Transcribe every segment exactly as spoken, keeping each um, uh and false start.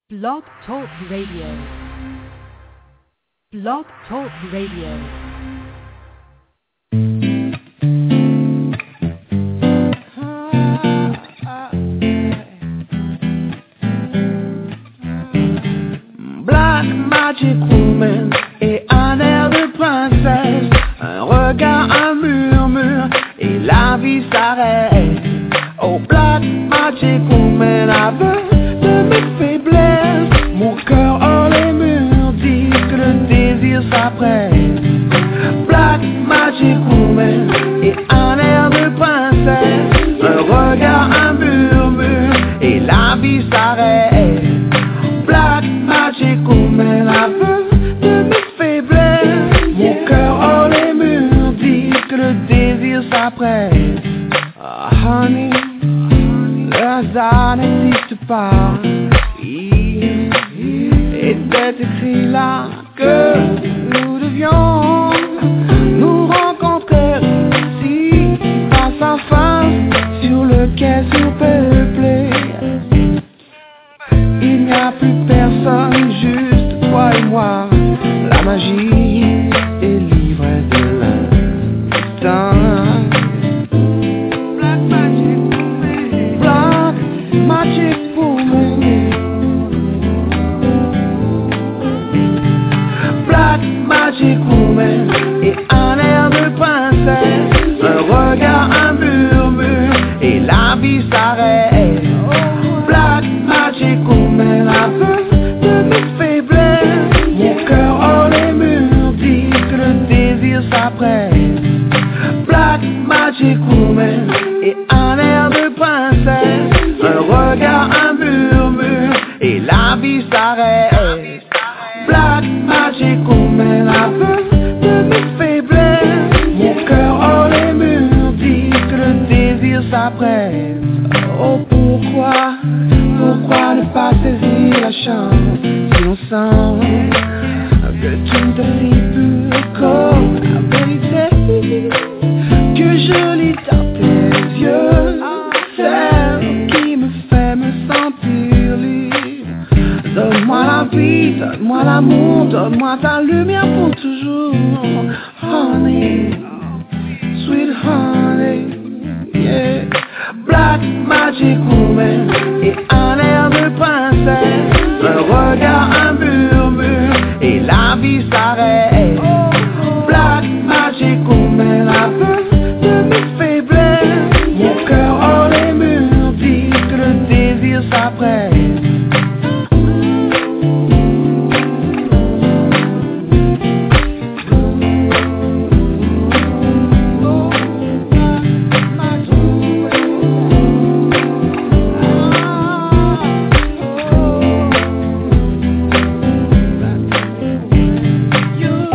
Blog Talk Radio. Blog Talk Radio. Black Magic Woman et un air de princesse, un regard, un murmure et la vie s'arrête. Oh Black Magic Woman, aveu de mes faiblesses, mon cœur hors les murs dit que le désir s'apprête. Black Magic Woman et un air de princesse, un regard, un murmure et la vie s'arrête. Black Magic Woman, aveu de mes faiblesses, mon cœur hors les murs dit que le désir s'apprête. Ah, honey, le hasard n'existe pas. Il était écrit là que nous devions nous rencontrer ici, face à face, sur le quai surpeuplé. Il n'y a plus personne, juste toi et moi. La magie est livrée de l'instant. Black Magic Woman, Black Magic Woman, Black Magic Woman et un air de princesse, un regard, un murmure et la vie s'arrête. Black Magic Woman, aveu de mes faiblesses, mon cœur hors les murs dit que le désir s'apprête. Black Magic Woman et un air de princesse, un regard, un murmure et la vie s'arrête. Black Magic Woman, aveu de mes faiblesses, mon cœur hors les murs dit que le désir s'apprête. Oh pourquoi, pourquoi ne pas saisir la chance si on sent que tu ne te lis plus comme la vérité que je lis dans tes yeux, celle qui me fait me sentir libre. Donne-moi la vie, donne-moi l'amour, donne-moi ta lumière pour toujours. Honey, sweet honey, yeah. Black Magic Woman et un air de princesse, un regard, un murmure et la vie s'arrête. Black Magic Woman, aveu de mes faiblesses, mon cœur hors les murs dit que le désir s'apprête. You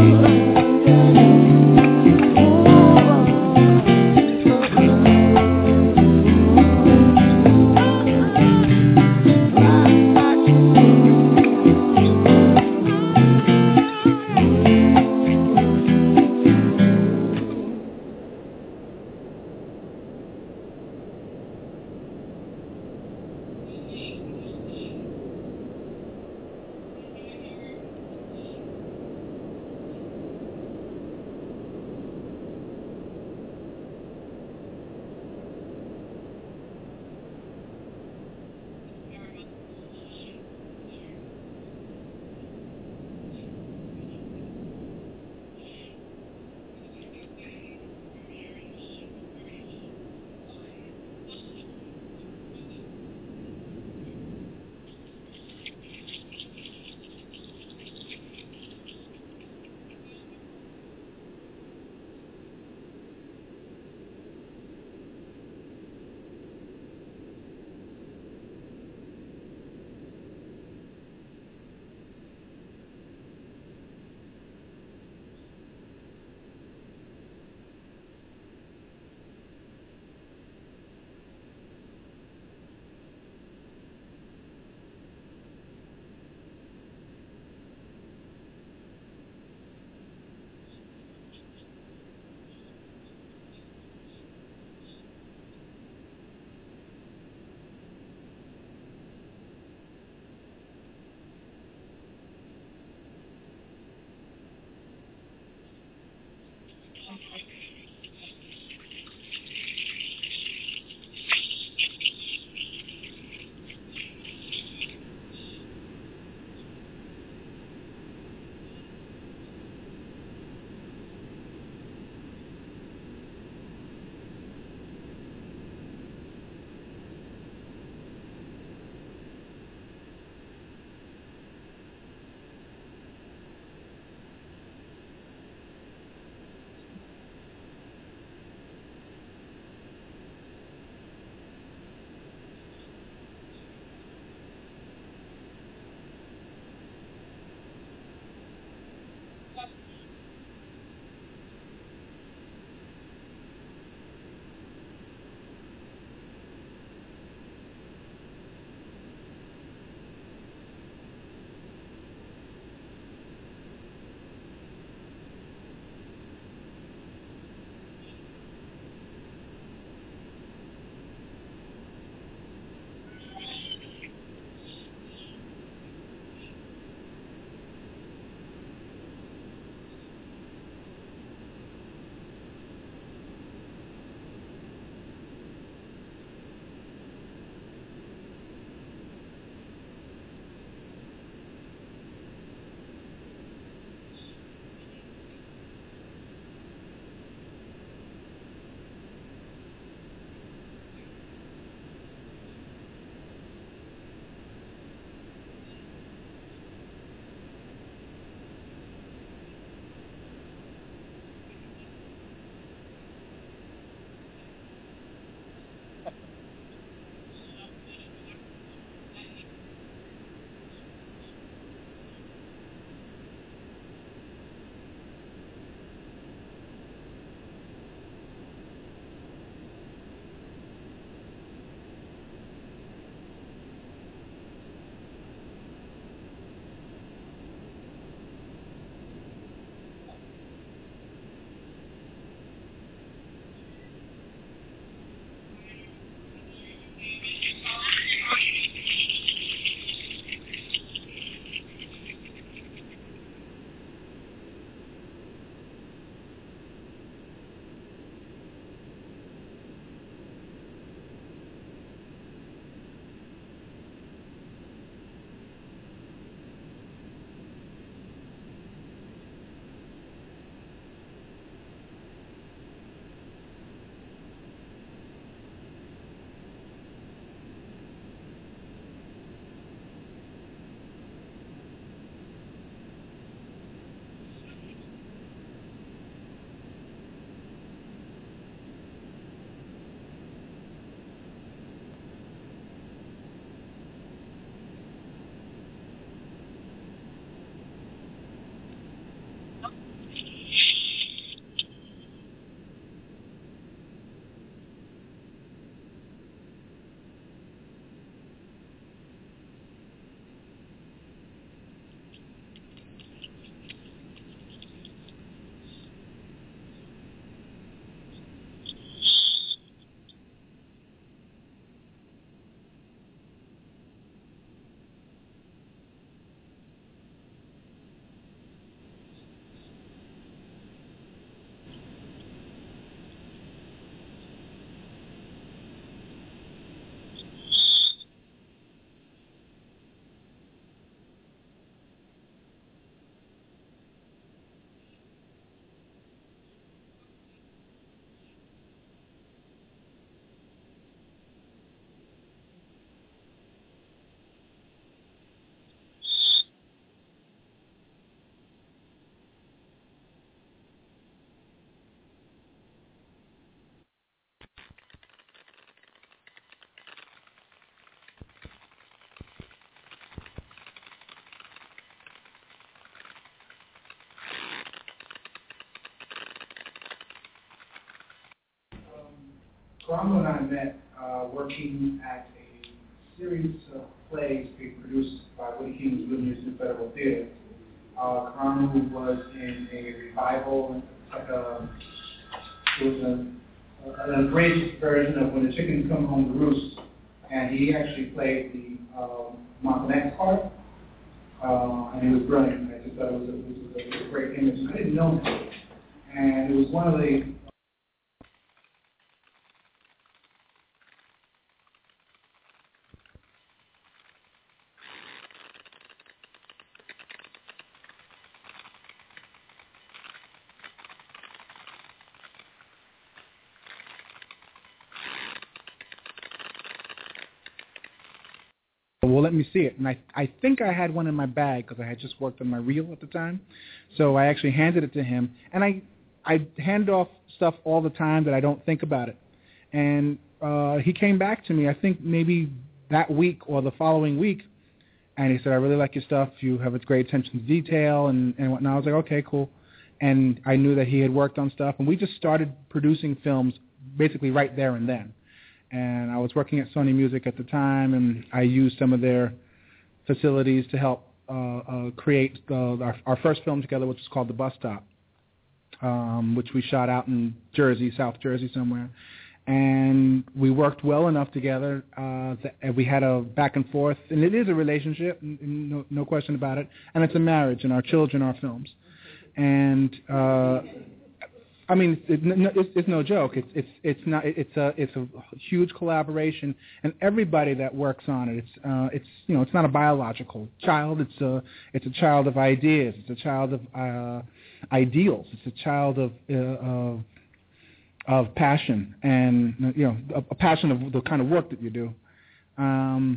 Karamo and I met uh, working at a series of plays being produced by Woody King's Little New Federal Theater. Uh, Karamo was in a revival, like a, it was a, an abridged version of When the Chickens Come Home to Roost, and he actually played the um, Malcolm X part, uh, and it was brilliant. I just thought it was a, it was a great image. I didn't know him, and it was one of the well, let me see it. And I, I think I had one in my bag because I had just worked on my reel at the time. So I actually handed it to him. And I, I hand off stuff all the time that I don't think about it. And uh, he came back to me, I think maybe that week or the following week, and he said, I really like your stuff. You have a great attention to detail and, and whatnot. I was like, okay, cool. And I knew that he had worked on stuff. And we just started producing films basically right there and then. And I was working at Sony Music at the time, and I used some of their facilities to help uh, uh, create uh, our, our first film together, which was called The Bus Stop, um, which we shot out in Jersey, South Jersey somewhere. And we worked well enough together uh, that we had a back and forth, and it is a relationship, no, no question about it, and it's a marriage, and our children are films. And uh, I mean, it, it's, it's no joke. It's it's it's not. It's a it's a huge collaboration, and everybody that works on it. It's uh, it's you know, it's not a biological child. It's a it's a child of ideas. It's a child of uh, ideals. It's a child of uh, of of passion, and you know, a, a passion of the kind of work that you do. Um,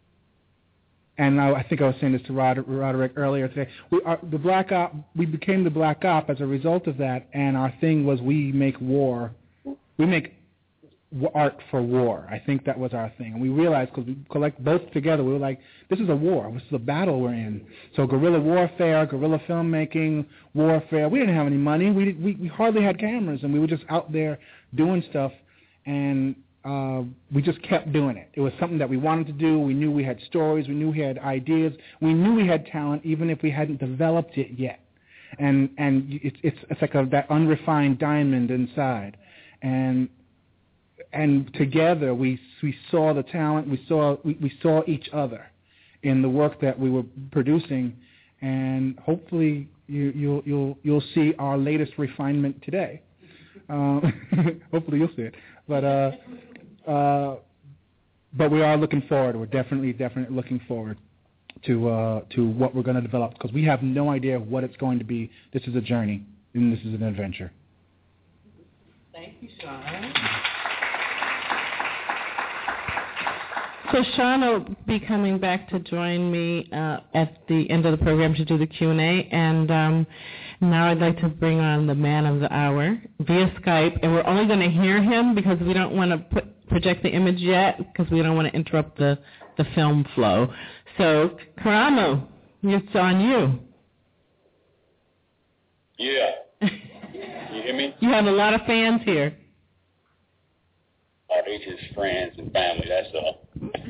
And I, I think I was saying this to Rod, Roderick earlier today. We are, the Black Op. We became the Black Op as a result of that, and our thing was we make war. We make art for war. I think that was our thing, and we realized because we collect both together, we were like, this is a war. This is a battle we're in. So guerrilla warfare, guerrilla filmmaking, warfare. We didn't have any money. We we, we hardly had cameras, and we were just out there doing stuff, and. Uh, we just kept doing it. It was something that we wanted to do. We knew we had stories. We knew we had ideas. We knew we had talent, even if we hadn't developed it yet. And and it's it's, it's like a, that unrefined diamond inside. And and together we we saw the talent. We saw we, we saw each other in the work that we were producing. And hopefully you, you'll you'll you'll see our latest refinement today. Uh, hopefully you'll see it. But uh, uh, but we are looking forward. We're definitely, definitely looking forward to uh, to what we're going to develop because we have no idea what it's going to be. This is a journey, and this is an adventure. Thank you, Sean. So Sean will be coming back to join me uh, at the end of the program to do the Q and A, and um, now I'd like to bring on the man of the hour via Skype, and we're only going to hear him because we don't want to put, project the image yet because we don't want to interrupt the, the film flow. So, Karamo, it's on you. Yeah. You hear me? You have a lot of fans here. Oh, they just friends and family, that's all.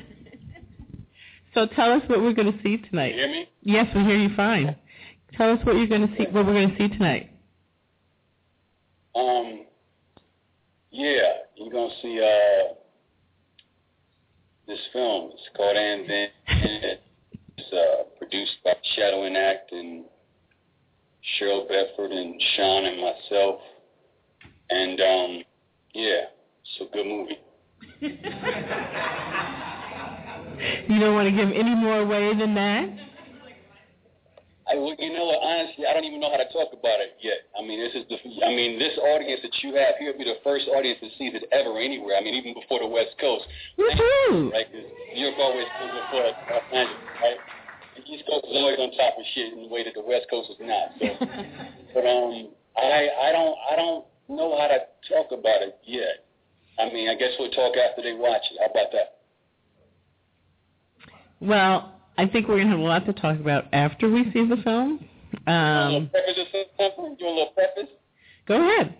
So tell us what we're going to see tonight. You hear me? Yes, we hear you fine. Tell us what you're going to see, what we're going to see tonight. Um, yeah, you're going to see uh, this film. It's called And Then. It's uh, produced by Shadowing Act and Cheryl Bedford and Sean and myself. And, um, yeah, it's a good movie. You don't want to give any more away than that? I, you know what, honestly, I don't even know how to talk about it yet. I mean, this is the, I mean, this audience that you have here will be the first audience that sees it ever anywhere. I mean, even before the West Coast. Woohoo! Right? Because New York always comes before Los Angeles, right? The East Coast is always on top of shit in the way that the West Coast is not. So, but um, I, I don't, I don't know how to talk about it yet. I mean, I guess we'll talk after they watch it. How about that? Well, I think we're going to have a lot to talk about after we see the film. Um, a little preface or something? Do a little preface? Go ahead.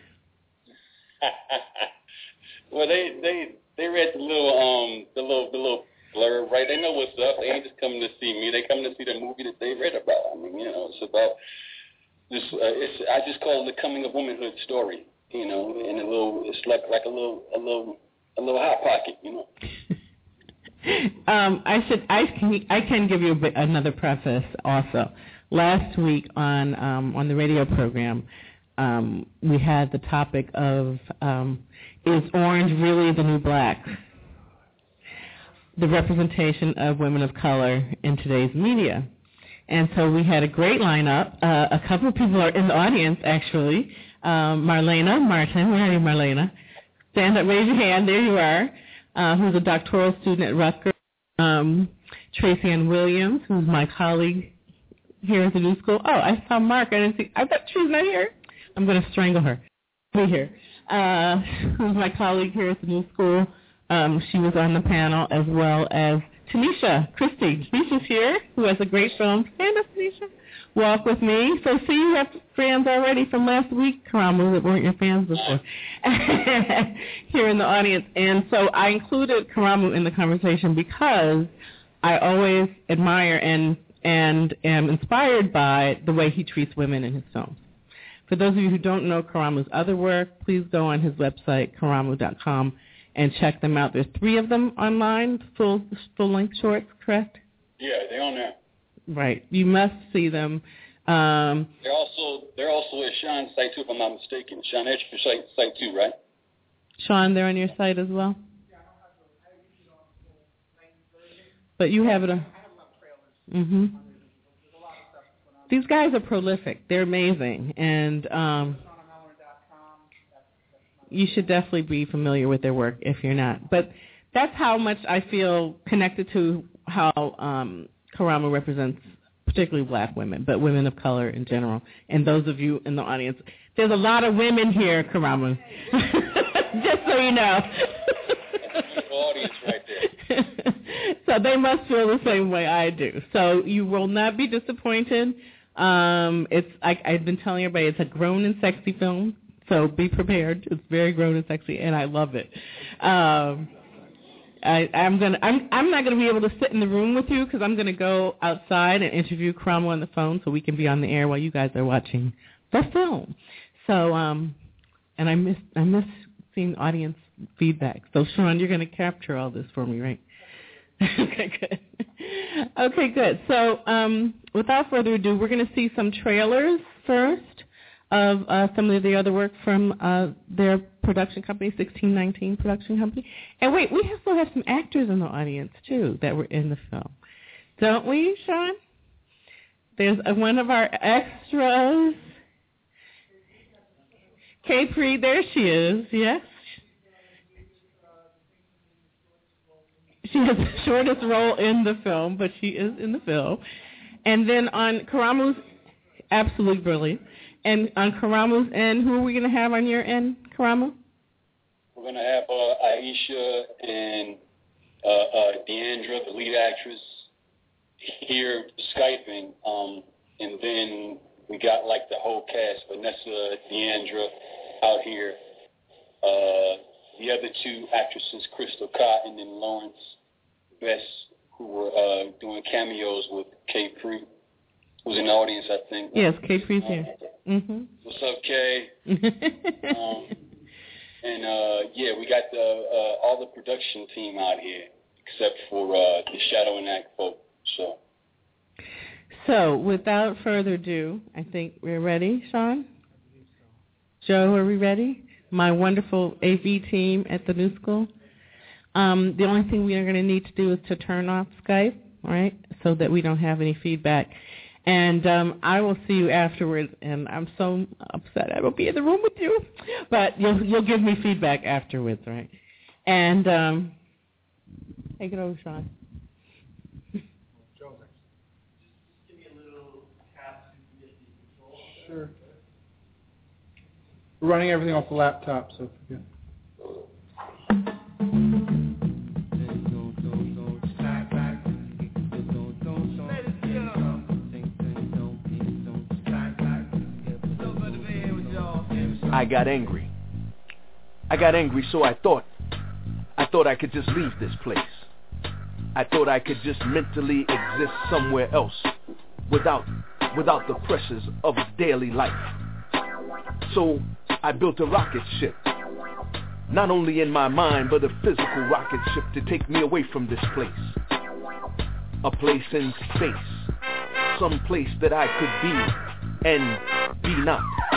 Well, they they they read the little um the little the little blurb, right? They know what's up. They ain't just coming to see me. They coming to see the movie that they read about. I mean, you know, it's about this. Uh, it's I just call it the coming of womanhood story. You know, and a little. It's like like a little a little a little hot pocket. You know. Um, I should I can I can give you a bit, another preface also. Last week on um, on the radio program, um, we had the topic of um, is orange really the new black? The representation of women of color in today's media. And so we had a great lineup. Uh, a couple of people are in the audience actually. Um, Marlena Martin, where are you, Marlena? Stand up, raise your hand. There you are. Uh, who's a doctoral student at Rutgers, um, Tracy Ann Williams, who's my colleague here at the New School. Oh, I saw Mark. I didn't see. I bet she's not here. I'm going to strangle her. Be here. Uh, who's my colleague here at the New School. Um, she was on the panel, as well as Tanisha Christie. Tanisha's here, who has a great film. Stand up, Tanisha. Walk with me. So see, you have fans already from last week, Karamu, that weren't your fans before, here in the audience. And so I included Karamu in the conversation because I always admire and and am inspired by the way he treats women in his films. For those of you who don't know Karamu's other work, please go on his website, karamu dot com, and check them out. There's three of them online, full full-length shorts, correct? Yeah, they're on there. Right. You must see them. Um, they're also they're also at Sean's site too, if I'm not mistaken. Sean Edger's site, site too, right? Sean, they're on your site as well? Yeah, I don't have the, I usually don't have the full length version. But you have it on. I have a lot of trailers. Mm-hmm. There's a lot of stuff going on. These guys are prolific. They're amazing. And um, you should definitely be familiar with their work if you're not. But that's how much I feel connected to how um, Karamu represents particularly black women, but women of color in general. And those of you in the audience, there's a lot of women here, Karamu. Just so you know. That's a beautiful audience right there. So they must feel the same way I do. So you will not be disappointed. Um, it's I, I've been telling everybody it's a grown and sexy film, so be prepared. It's very grown and sexy, and I love it. Um, I, I'm gonna. I'm. I'm not gonna be able to sit in the room with you because I'm gonna go outside and interview Cromwell on the phone so we can be on the air while you guys are watching the film. So, um, and I miss. I miss seeing audience feedback. So, Sean, you're gonna capture all this for me, right? Okay, good. Okay, good. So, um, without further ado, we're gonna see some trailers first of uh, some of the other work from uh, their production company, sixteen nineteen Production Company. And wait, we also have some actors in the audience, too, that were in the film. Don't we, Sean? There's uh, one of our extras. Capri, there she is, yes. She has the shortest role in the film, but she is in the film. And then on Karamu's, absolutely brilliant. And on Karamu's end, who are we going to have on your end, Karamu? We're going to have uh, Aisha and uh, uh, Deandra, the lead actress, here Skyping. Um, and then we got like the whole cast, Vanessa, Deandra out here. Uh, the other two actresses, Crystal Cotton and Lawrence Best, who were uh, doing cameos with Kay Free, who's in the audience, I think. Yes, Kay Free's here. Mm-hmm. What's up, Kay? um, and uh, yeah, we got the uh, all the production team out here, except for uh, the Shadow and Act folk. So. So, without further ado, I think we're ready, Sean? Joe, are we ready? My wonderful A V team at the New School. Um, the only thing we are going to need to do is to turn off Skype, all right, so that we don't have any feedback. And um, I will see you afterwards, and I'm so upset I won't be in the room with you. But you'll, you'll give me feedback afterwards, right? And um, take it over, Sean. Sure. We're running everything off the laptop, so yeah. I got angry. I got angry, so I thought, I thought I could just leave this place. I thought I could just mentally exist somewhere else, without, without the pressures of daily life. So I built a rocket ship, not only in my mind, but a physical rocket ship to take me away from this place. A place in space, some place that I could be and be not.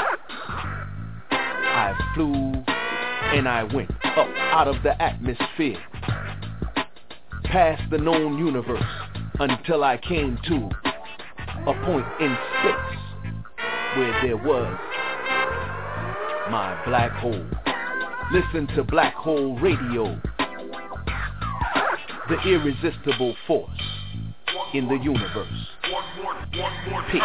I flew and I went up out of the atmosphere, past the known universe, until I came to a point in space where there was my black hole. Listen to Black Hole Radio, the irresistible force in the universe. Peace.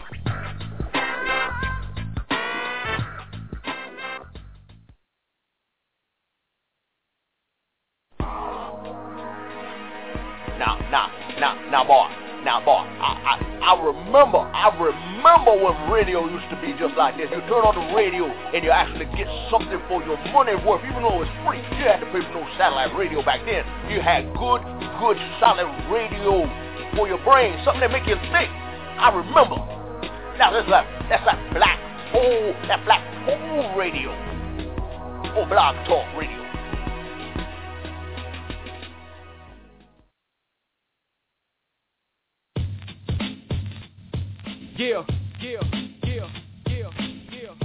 Now, now, now, now, boy, now, boy, I, I, I remember, I remember when radio used to be just like this. You turn on the radio and you actually get something for your money worth, even though it was free. You had to pay for no satellite radio back then. You had good, good, solid radio for your brain, something that make you think. I remember. Now, that's like, that's like Black Hole, that Black Hole Radio, or Blog Talk Radio. Yeah, yeah, yeah, yeah, yeah.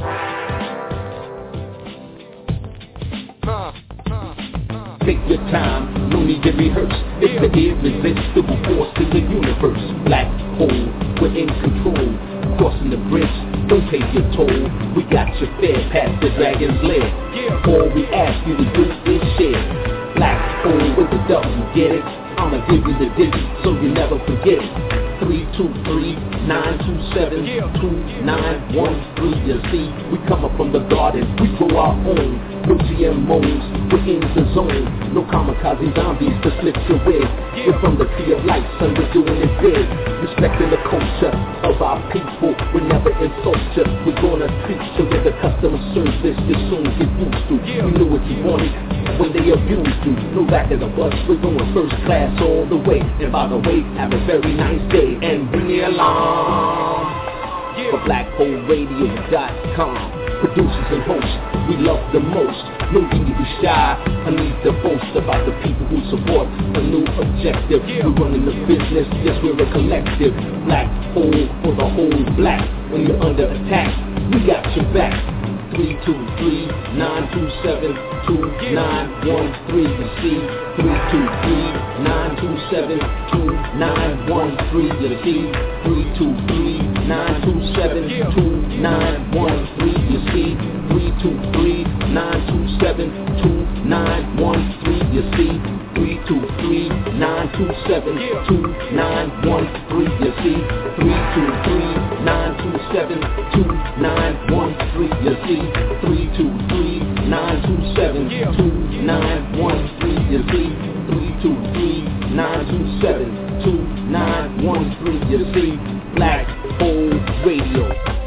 Huh, huh, huh. Take your time, no need to rehearse. It's the irresistible force in the universe. Black hole, we're in control. Crossing the bridge, don't pay your toll. We got your fare past the dragon's lair. All we ask you to do is share. Black hole with the W, get it? I'ma give you the digits so you never forget it. three two three, nine two seven, two nine one three. You see, we come up from the garden, we grow our own. No G M Os, we're in the zone. No kamikaze zombies to slip your way. We're from the tree of life, son, we're doing it big. Respecting the culture of our people, we never insult you. We're gonna treat you with the customer service you soon get used to. You knew what you wanted when they abused you. No back in the bus, we're going first class all the way. And by the way, have a very nice day and bring the alarm for black hole radio dot com. Producers and hosts we love the most. No need to be shy, I need to boast about the people who support a new objective. We're running the business, yes, we're a collective. Black hole for the whole black. When you're under attack, we got your back. three two three, nine two seven, two nine one three. You see, three two three, nine two seven, two nine one three. You see, three two three, nine two seven, two nine one three. You see, three two three, nine two seven, two nine one three. You see, three two three, nine two seven, two nine one three. You see, three two three, nine two seven, two nine one three. You see, three two three, nine two seven, two nine one three. You see, three two three, nine two seven, two nine one three. You see, Black Hole Radio.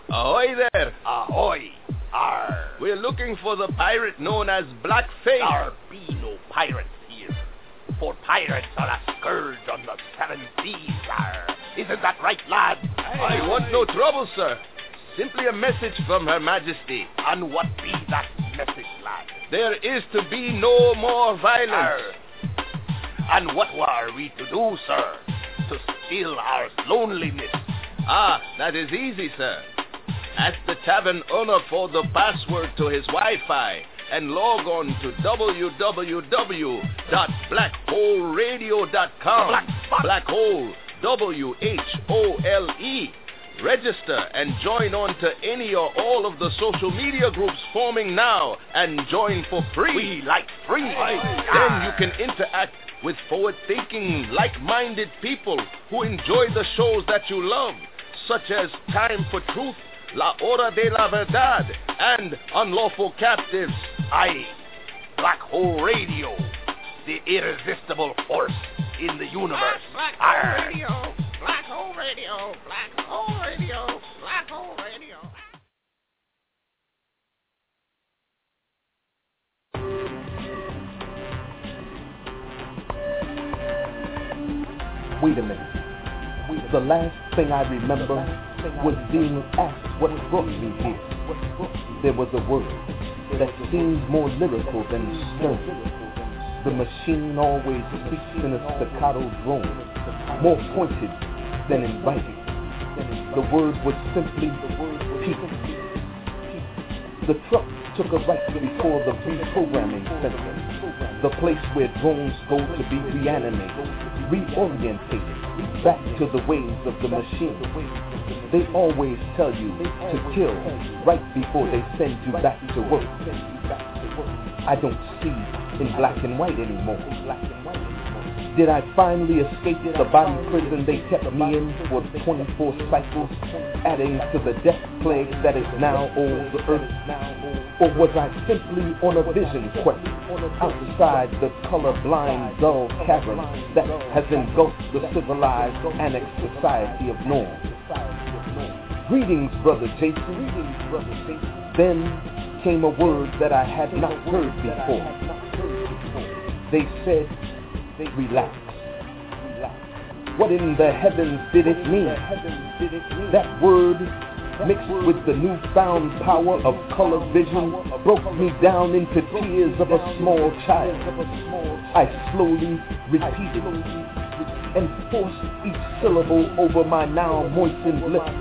Ahoy there. Ahoy. Arr. We're looking for the pirate known as Blackface. There be no pirates here, for pirates are a scourge on the seven seas, arr. Isn't that right, lad? I want no trouble, sir. Simply a message from Her Majesty. And what be that message, lad? There is to be no more violence. Arr. And what were we to do, sir, to still our loneliness? Ah, that is easy, sir. Ask the tavern owner for the password to his Wi-Fi and log on to w w w dot black hole radio dot com. Black, Black Hole, W H O L E. Register and join on to any or all of the social media groups forming now and join for free. We like free. Right. Then you can interact with forward-thinking, like-minded people who enjoy the shows that you love, such as Time for Truth, La Hora de la Verdad, and Unlawful Captives. Aye, Black Hole Radio, the irresistible force in the universe. Black, Black Hole Radio, Black Hole Radio, Black Hole Radio, Black Hole Radio. Wait a minute. The last thing I remember was being asked what brought me here. There was a word that seemed more lyrical than stern. The machine always speaks in a staccato drone, more pointed than inviting. The word was simply people. The truck took a right before the reprogramming center, the place where drones go to be reanimated, reorientated back to the ways of the machine. They always tell you to kill right before they send you back to work. I don't see in black and white anymore. Did I finally escape the body prison they kept me in for twenty-four cycles, adding to the death plague that is now all the earth? Or was I simply on a vision quest outside the colorblind, dull cavern that has engulfed the civilized, annexed society of norms? Greetings, Brother Jason. Then came a word that I had not heard before. They said, relax. What in the heavens did it mean? That word, mixed with the newfound power of color vision, broke me down into tears of a small child. I slowly repeated and forced each syllable over my now moistened lips.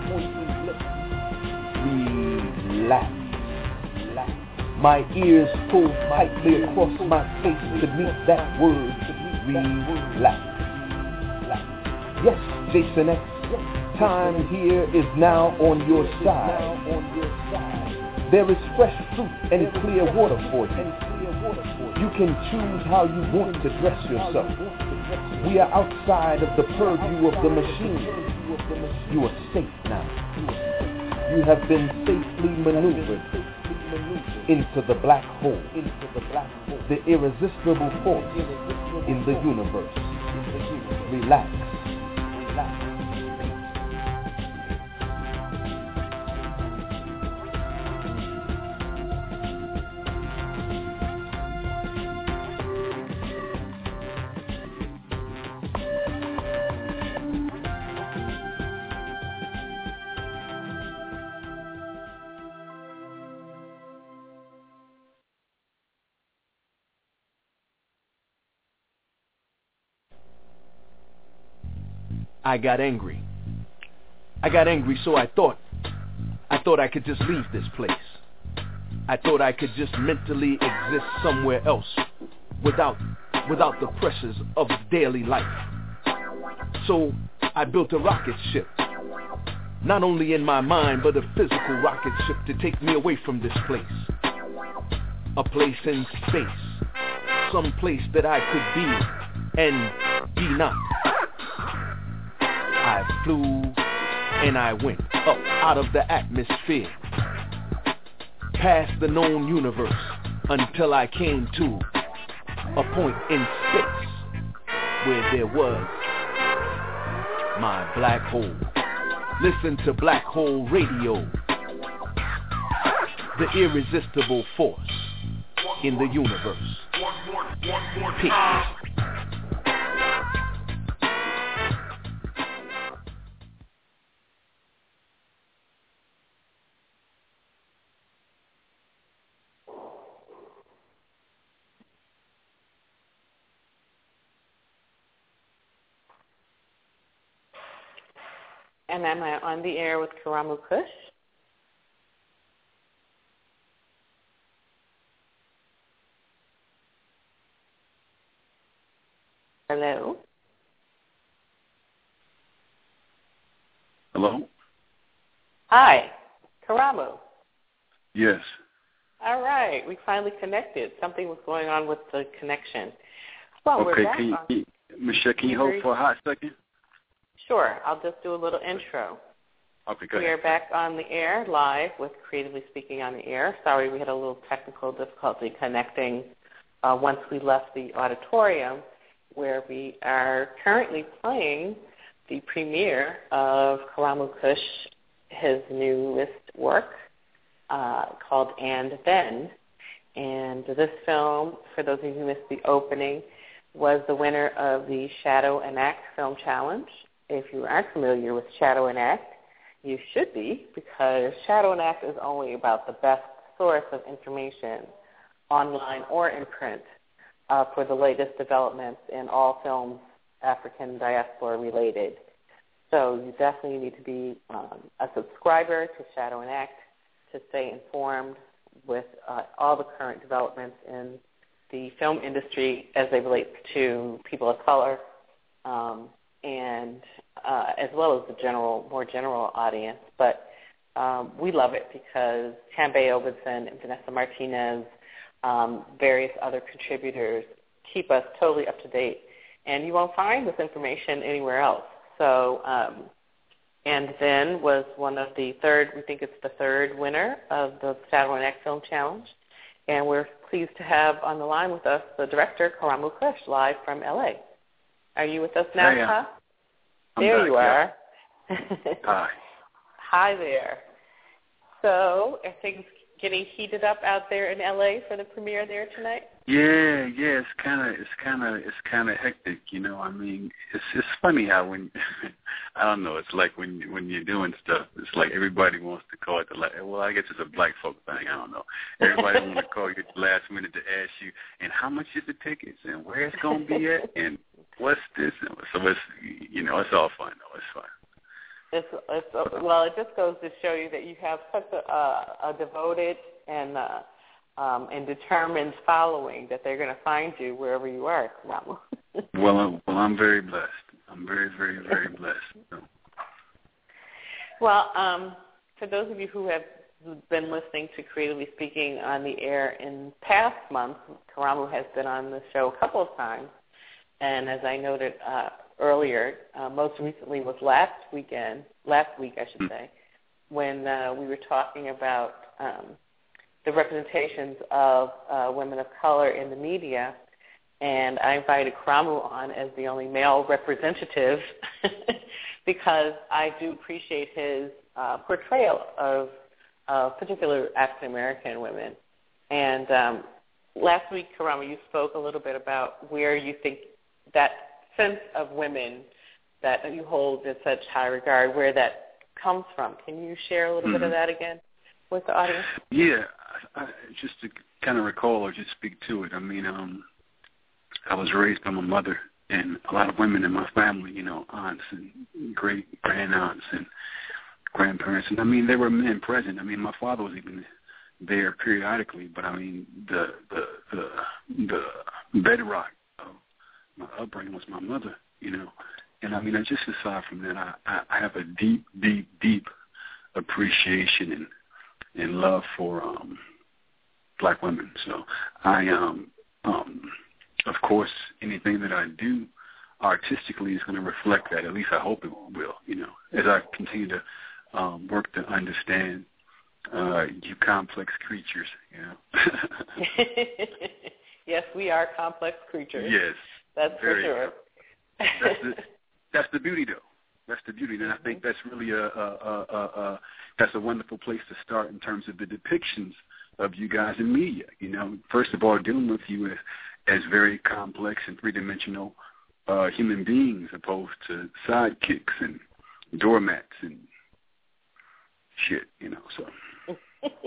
Relax. My ears pulled tightly across my face to meet that word, relax. Yes, Jason X, time here is now on your side. There is fresh fruit and clear water for you. You can choose how you want to dress yourself. We are outside of the purview of the machine. You are safe now. You have been safely maneuvered into the black hole, the irresistible force in the universe. Relax. I got angry. I got angry, so I thought, I thought I could just leave this place. I thought I could just mentally exist somewhere else, without, without the pressures of daily life. So I built a rocket ship, not only in my mind, but a physical rocket ship to take me away from this place. A place in space, some place that I could be and be not. I flew and I went up out of the atmosphere, past the known universe, until I came to a point in space where there was my black hole. Listen to Black Hole Radio, the irresistible force in the universe. Peace. And am I on the air with Karamu Kush? Hello? Hello? Hi, Karamu. Yes. All right, we finally connected. Something was going on with the connection. Well, okay, we're back can you, on. can you, Michelle, can you hold for a hot second? Sure, I'll just do a little intro. Okay, go we ahead. are back on the air live with Creatively Speaking on the Air. Sorry, we had a little technical difficulty connecting uh, once we left the auditorium, where we are currently playing the premiere of Karamu Kush, his newest work uh, called And Then. And this film, for those of you who missed the opening, was the winner of the Shadow and Act Film Challenge. If you aren't familiar with Shadow and Act, you should be, because Shadow and Act is only about the best source of information, online or in print, uh, for the latest developments in all films African diaspora related. So you definitely need to be um, a subscriber to Shadow and Act to stay informed with uh, all the current developments in the film industry as they relate to people of color, um, and uh, as well as the general, more general audience. But um, we love it because Tambe Ovidson and Vanessa Martinez, um, various other contributors, keep us totally up to date. And you won't find this information anywhere else. So, um, And Then was one of the third, we think it's the third winner of the Shadow and Act Film Challenge. And we're pleased to have on the line with us the director, Karamu Kush, live from L A. Are you with us now, Hey, Ka? I'm There back, you are. yeah. Hi. Hi there. So are things getting heated up out there in L A for the premiere there tonight? Yeah, yeah, it's kind of, it's kind of, it's kind of hectic, you know. I mean, it's it's funny how when, I don't know, it's like when when you're doing stuff, it's like everybody wants to call it the last. Well, I guess it's a black folk thing. I don't know. Everybody wants to call you at the last minute to ask you, and how much is the tickets, and where it's gonna be at, and what's this, and so it's, you know, it's all fun though. It's fun. It's, it's well, it just goes to show you that you have such a, a, a devoted and uh, um, and determined following that they're going to find you wherever you are, Karamu. well, I'm, well, I'm very blessed. I'm very, very, very blessed. So. Well, um, for those of you who have been listening to Creatively Speaking on the air in past months, Karamu has been on the show a couple of times, and as I noted uh, earlier, uh, most recently was last weekend, last week I should say, when uh, we were talking about um, the representations of uh, women of color in the media, and I invited Karamu on as the only male representative because I do appreciate his uh, portrayal of uh, particular African American women. And um, last week, Karamu, you spoke a little bit about where you think that sense of women that you hold in such high regard, where that comes from. Can you share a little mm-hmm. bit of that again with the audience? Yeah, I, just to kind of recall or just speak to it. I mean, um, I was raised by my mother and a lot of women in my family, you know, aunts and great grand aunts and grandparents. And I mean, there were men present. I mean, my father was even there periodically, but I mean, the the the, the bedrock of my upbringing was my mother, you know. And I mean, I just aside from that, I, I, I have a deep, deep, deep appreciation and and love for um, black women. So I, um, um, of course, anything that I do artistically is going to reflect that. At least I hope it will, you know, as I continue to um, work to understand uh, you complex creatures, you know. Yes, we are complex creatures. Yes. That's for very sure. That's the, that's the beauty, though. That's the beauty, and I think that's really a, a, a, a, a that's a wonderful place to start in terms of the depictions of you guys in media. You know, first of all, dealing with you as, as very complex and three-dimensional uh, human beings, opposed to sidekicks and doormats and shit. You know, so.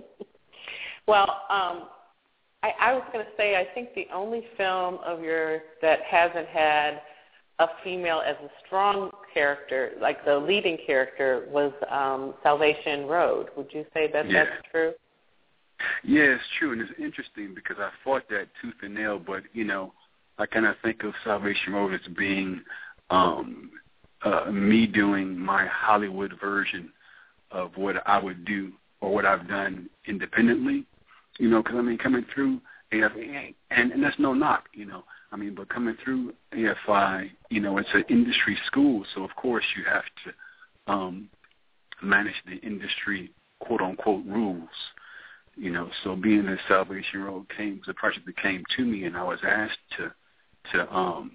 Well, um, I, I was going to say, I think the only film of yours that hasn't had a female as a strong character, like the leading character, was um, Salvation Road. Would you say that yeah. that's true? Yeah, it's true, and it's interesting because I fought that tooth and nail, but, you know, I kind of think of Salvation Road as being um, uh, me doing my Hollywood version of what I would do or what I've done independently, you know, because, I mean, coming through A F I, and, and that's no knock, you know, I mean, but coming through A F I, you know, it's an industry school, so of course you have to um, manage the industry quote-unquote rules, you know. So being that Salvation Road came, was a project that came to me, and I was asked to to um,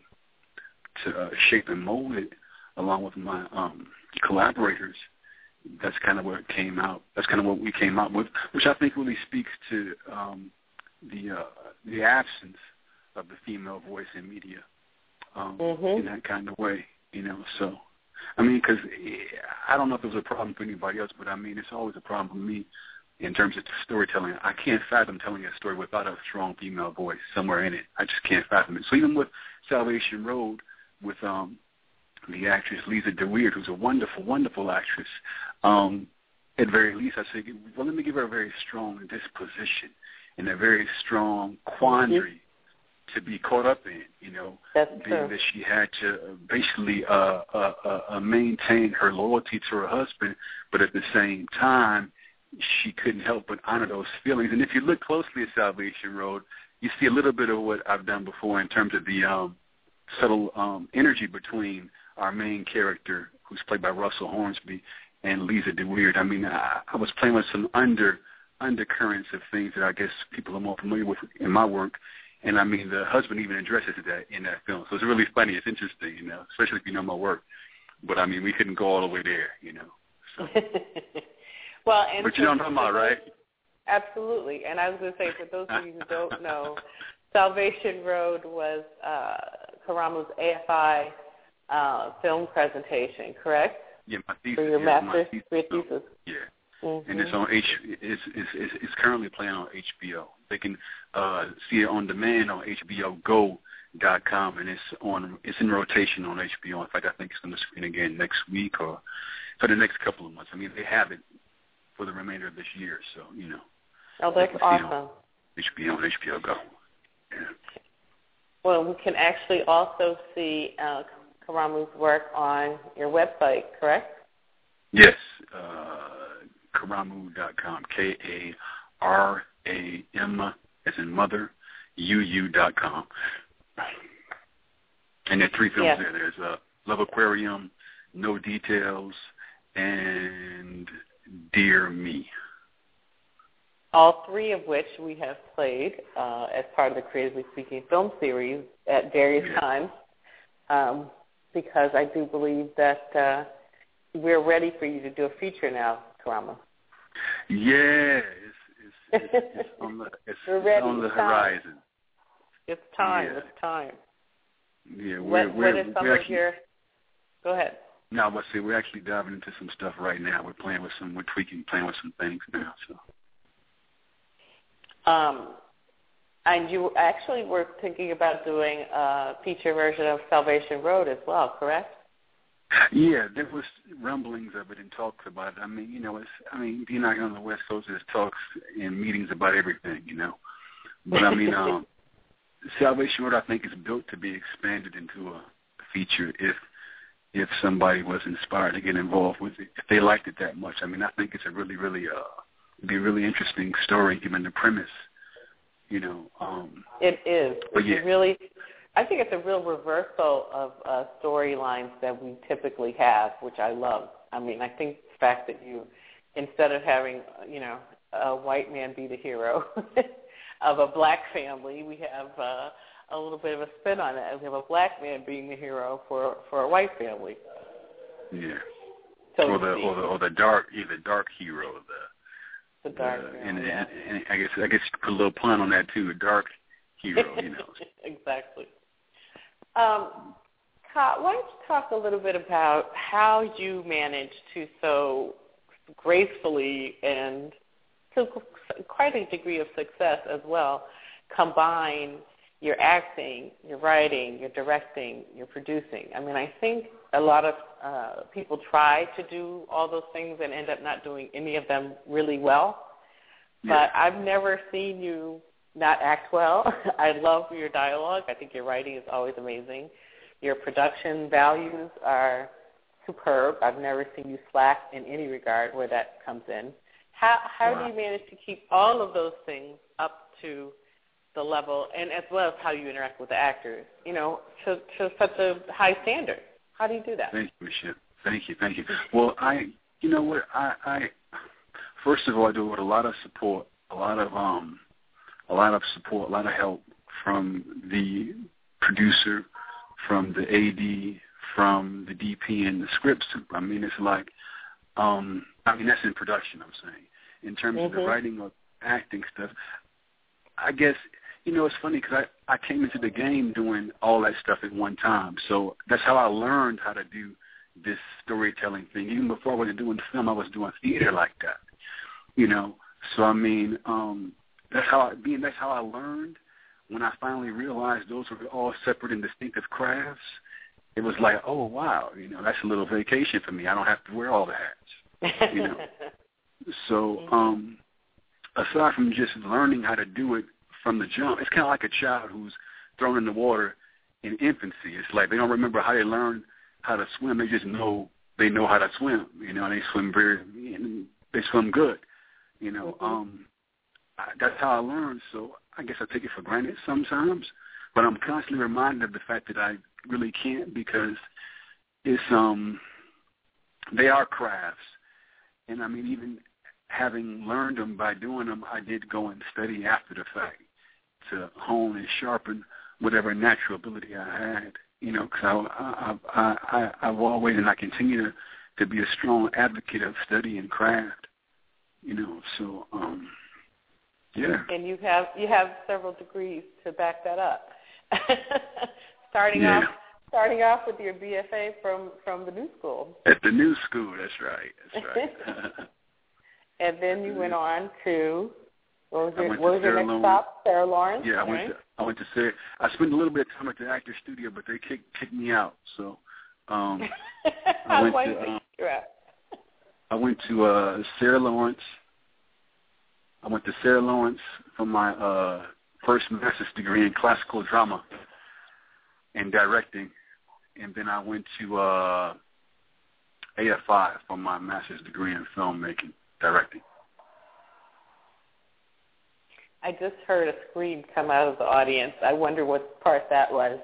to uh, shape and mold it along with my um, collaborators. That's kind of where it came out. That's kind of what we came out with, which I think really speaks to um, the uh, the absence of the female voice in media um, mm-hmm. in that kind of way, you know. So, I mean, because I don't know if it was a problem for anybody else, but I mean, it's always a problem for me in terms of storytelling. I can't fathom telling a story without a strong female voice somewhere in it. I just can't fathom it. So even with Salvation Road, with um, the actress Lisa DeWeert, who's a wonderful, wonderful actress, um, at very least I say, well, let me give her a very strong disposition and a very strong quandary mm-hmm. to be caught up in, you know, That's being true. that she had to basically uh, uh, uh, maintain her loyalty to her husband, but at the same time, she couldn't help but honor those feelings. And if you look closely at Salvation Road, you see a little bit of what I've done before in terms of the um, subtle um, energy between our main character, who's played by Russell Hornsby, and Lisa DeWeert. I mean, I, I was playing with some under undercurrents of things that I guess people are more familiar with in my work. And, I mean, the husband even addresses that in that film. So it's really funny. It's interesting, you know, especially if you know my work. But, I mean, we couldn't go all the way there, you know. So. Well, and but you know what I'm talking about, right? Absolutely. And I was going to say, for those of you who don't know, Salvation Road was uh, Karamu's A F I uh, film presentation, correct? Yeah, my thesis. For your yeah, master's thesis. thesis. Yeah. Mm-hmm. And it's on H. It's, it's it's it's currently playing on H B O. They can uh, see it on demand on H B O Go dot com, and it's on. It's in rotation on H B O. In fact, I think it's going to screen again next week or for the next couple of months. I mean, they have it for the remainder of this year, so you know. Oh, that's awesome. H B O and H B O Go. Yeah. Well, we can actually also see uh, Karamu's work on your website, correct? Yes, uh, Karamu dot com, K A R A M as in mother, U U dot com. And there are three films yes. there. There's uh, Love Aquarium, No Details, and Dear Me. All three of which we have played uh, as part of the Creatively Speaking film series at various yeah. times, um, because I do believe that uh, we're ready for you to do a feature now, Karamu. Yeah, it's, it's, it's, it's on the, it's, it's on the it's horizon. Time. It's time. Yeah. It's time. Yeah, we're, what, we're, what is some we're of actually, your? Go ahead. No, let's see. We're actually diving into some stuff right now. We're playing with some. We're tweaking, playing with some things now. So. Um, and you actually were thinking about doing a feature version of Salvation Road as well, correct? Yeah, there was rumblings of it and talks about it. I mean, you know, it's. I mean, being out here on the West Coast, there's talks and meetings about everything, you know. But I mean, um, Salvation Road, I think, is built to be expanded into a feature if if somebody was inspired to get involved with it, if they liked it that much. I mean, I think it's a really, really, uh, it'd be a really interesting story given the premise, you know. Um, it is. But yeah. It's really, I think it's a real reversal of uh, storylines that we typically have, which I love. I mean, I think the fact that you, instead of having, you know, a white man be the hero of a black family, we have uh, a little bit of a spin on it. We have a black man being the hero for, for a white family. Yeah. So or the or the or the dark either dark hero the the dark uh, hero, and, yeah. and, and I guess I guess you could put a little pun on that too, a dark hero, you know. Exactly. Um, Ka, why don't you talk a little bit about how you manage to so gracefully and to quite a degree of success as well combine your acting, your writing, your directing, your producing. I mean, I think a lot of uh, people try to do all those things and end up not doing any of them really well. Yeah. But I've never seen you not act well. I love your dialogue. I think your writing is always amazing. Your production values are superb. I've never seen you slack in any regard where that comes in. How how wow. do you manage to keep all of those things up to the level, and as well as how you interact with the actors, you know, to, to such a high standard? How do you do that? Thank you, Michelle. Thank you, thank you. Well, I, you know what, I, I, first of all, I do it with a lot of support, a lot of, um, a lot of support, a lot of help from the producer, from the A D, from the D P, and the script super. I mean, it's like, um, I mean, that's in production, I'm saying. In terms mm-hmm. of the writing or acting stuff, I guess, you know, it's funny because I, I came into the game doing all that stuff at one time. So that's how I learned how to do this storytelling thing. Even before I wasn't doing film, I was doing theater like that, you know. So, I mean, um, that's how I, being that's how I learned. When I finally realized those were all separate and distinctive crafts, it was like, oh, wow, you know, that's a little vacation for me. I don't have to wear all the hats, you know. So, um, aside from just learning how to do it from the jump, it's kind of like a child who's thrown in the water in infancy. It's like they don't remember how they learn how to swim. They just know they know how to swim. You know, and they swim very, they swim good. You know, mm-hmm. um, I, that's how I learned. So I guess I take it for granted sometimes, but I'm constantly reminded of the fact that I really can't because it's um they are crafts, and I mean even. Having learned them by doing them, I did go and study after the fact to hone and sharpen whatever natural ability I had. You know, because I, I, I, I, I've always and I continue to, to be a strong advocate of study and craft. You know, so um, yeah. And you have you have several degrees to back that up. starting yeah. off. Starting off with your B F A from, from the New School. At the New School, that's right. That's right. And then you went on to, what was, I your, went what to was your Sarah next Lawrence. stop? Sarah Lawrence? Yeah, I right? went to I went to Sarah. I spent a little bit of time at the Actors Studio, but they kicked kicked me out. So um, I went Why to did they um, kick you out? I went to uh, Sarah Lawrence. I went to Sarah Lawrence for my uh, first master's degree in classical drama and directing, and then I went to uh, A F I for my master's degree in filmmaking. Directing. I just heard a scream come out of the audience. I wonder what part that was.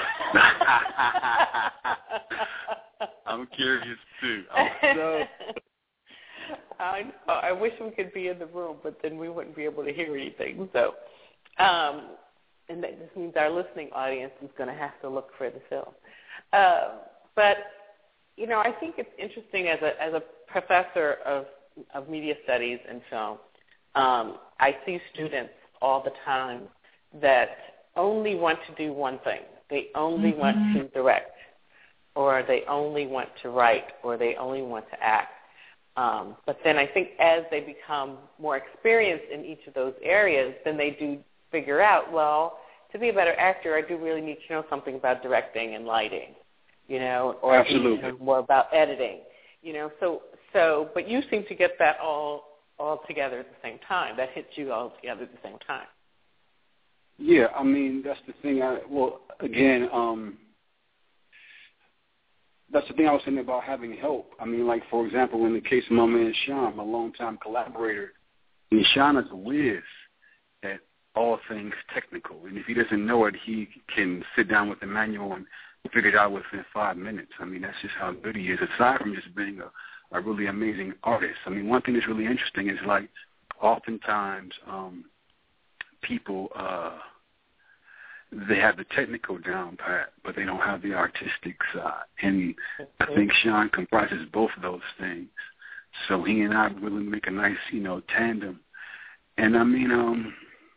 I'm curious too. I'm so... I know. I wish we could be in the room, but then we wouldn't be able to hear anything. So, um, and that just means our listening audience is going to have to look for the film. Uh, but you know, I think it's interesting as a as a professor of of media studies and film, um, I see students all the time that only want to do one thing. They only mm-hmm. want to direct, or they only want to write, or they only want to act. Um, but then I think as they become more experienced in each of those areas, then they do figure out, well, to be a better actor, I do really need to know something about directing and lighting, you know, or Absolutely. more about editing, you know. So, so, but you seem to get that all all together at the same time. That hits you all together at the same time. Yeah, I mean, that's the thing. I, well, again, um, that's the thing I was saying about having help. I mean, like, for example, in the case of my man Sean, my longtime collaborator, I mean, Sean is a whiz at all things technical. And if he doesn't know it, he can sit down with the manual and figure it out within five minutes. I mean, that's just how good he is, aside from just being a, a really amazing artist. I mean, one thing that's really interesting is, like, oftentimes um, people, uh, they have the technical down pat, but they don't have the artistic side. And I think Sean comprises both of those things. So he and I really make a nice, you know, tandem. And I mean, um,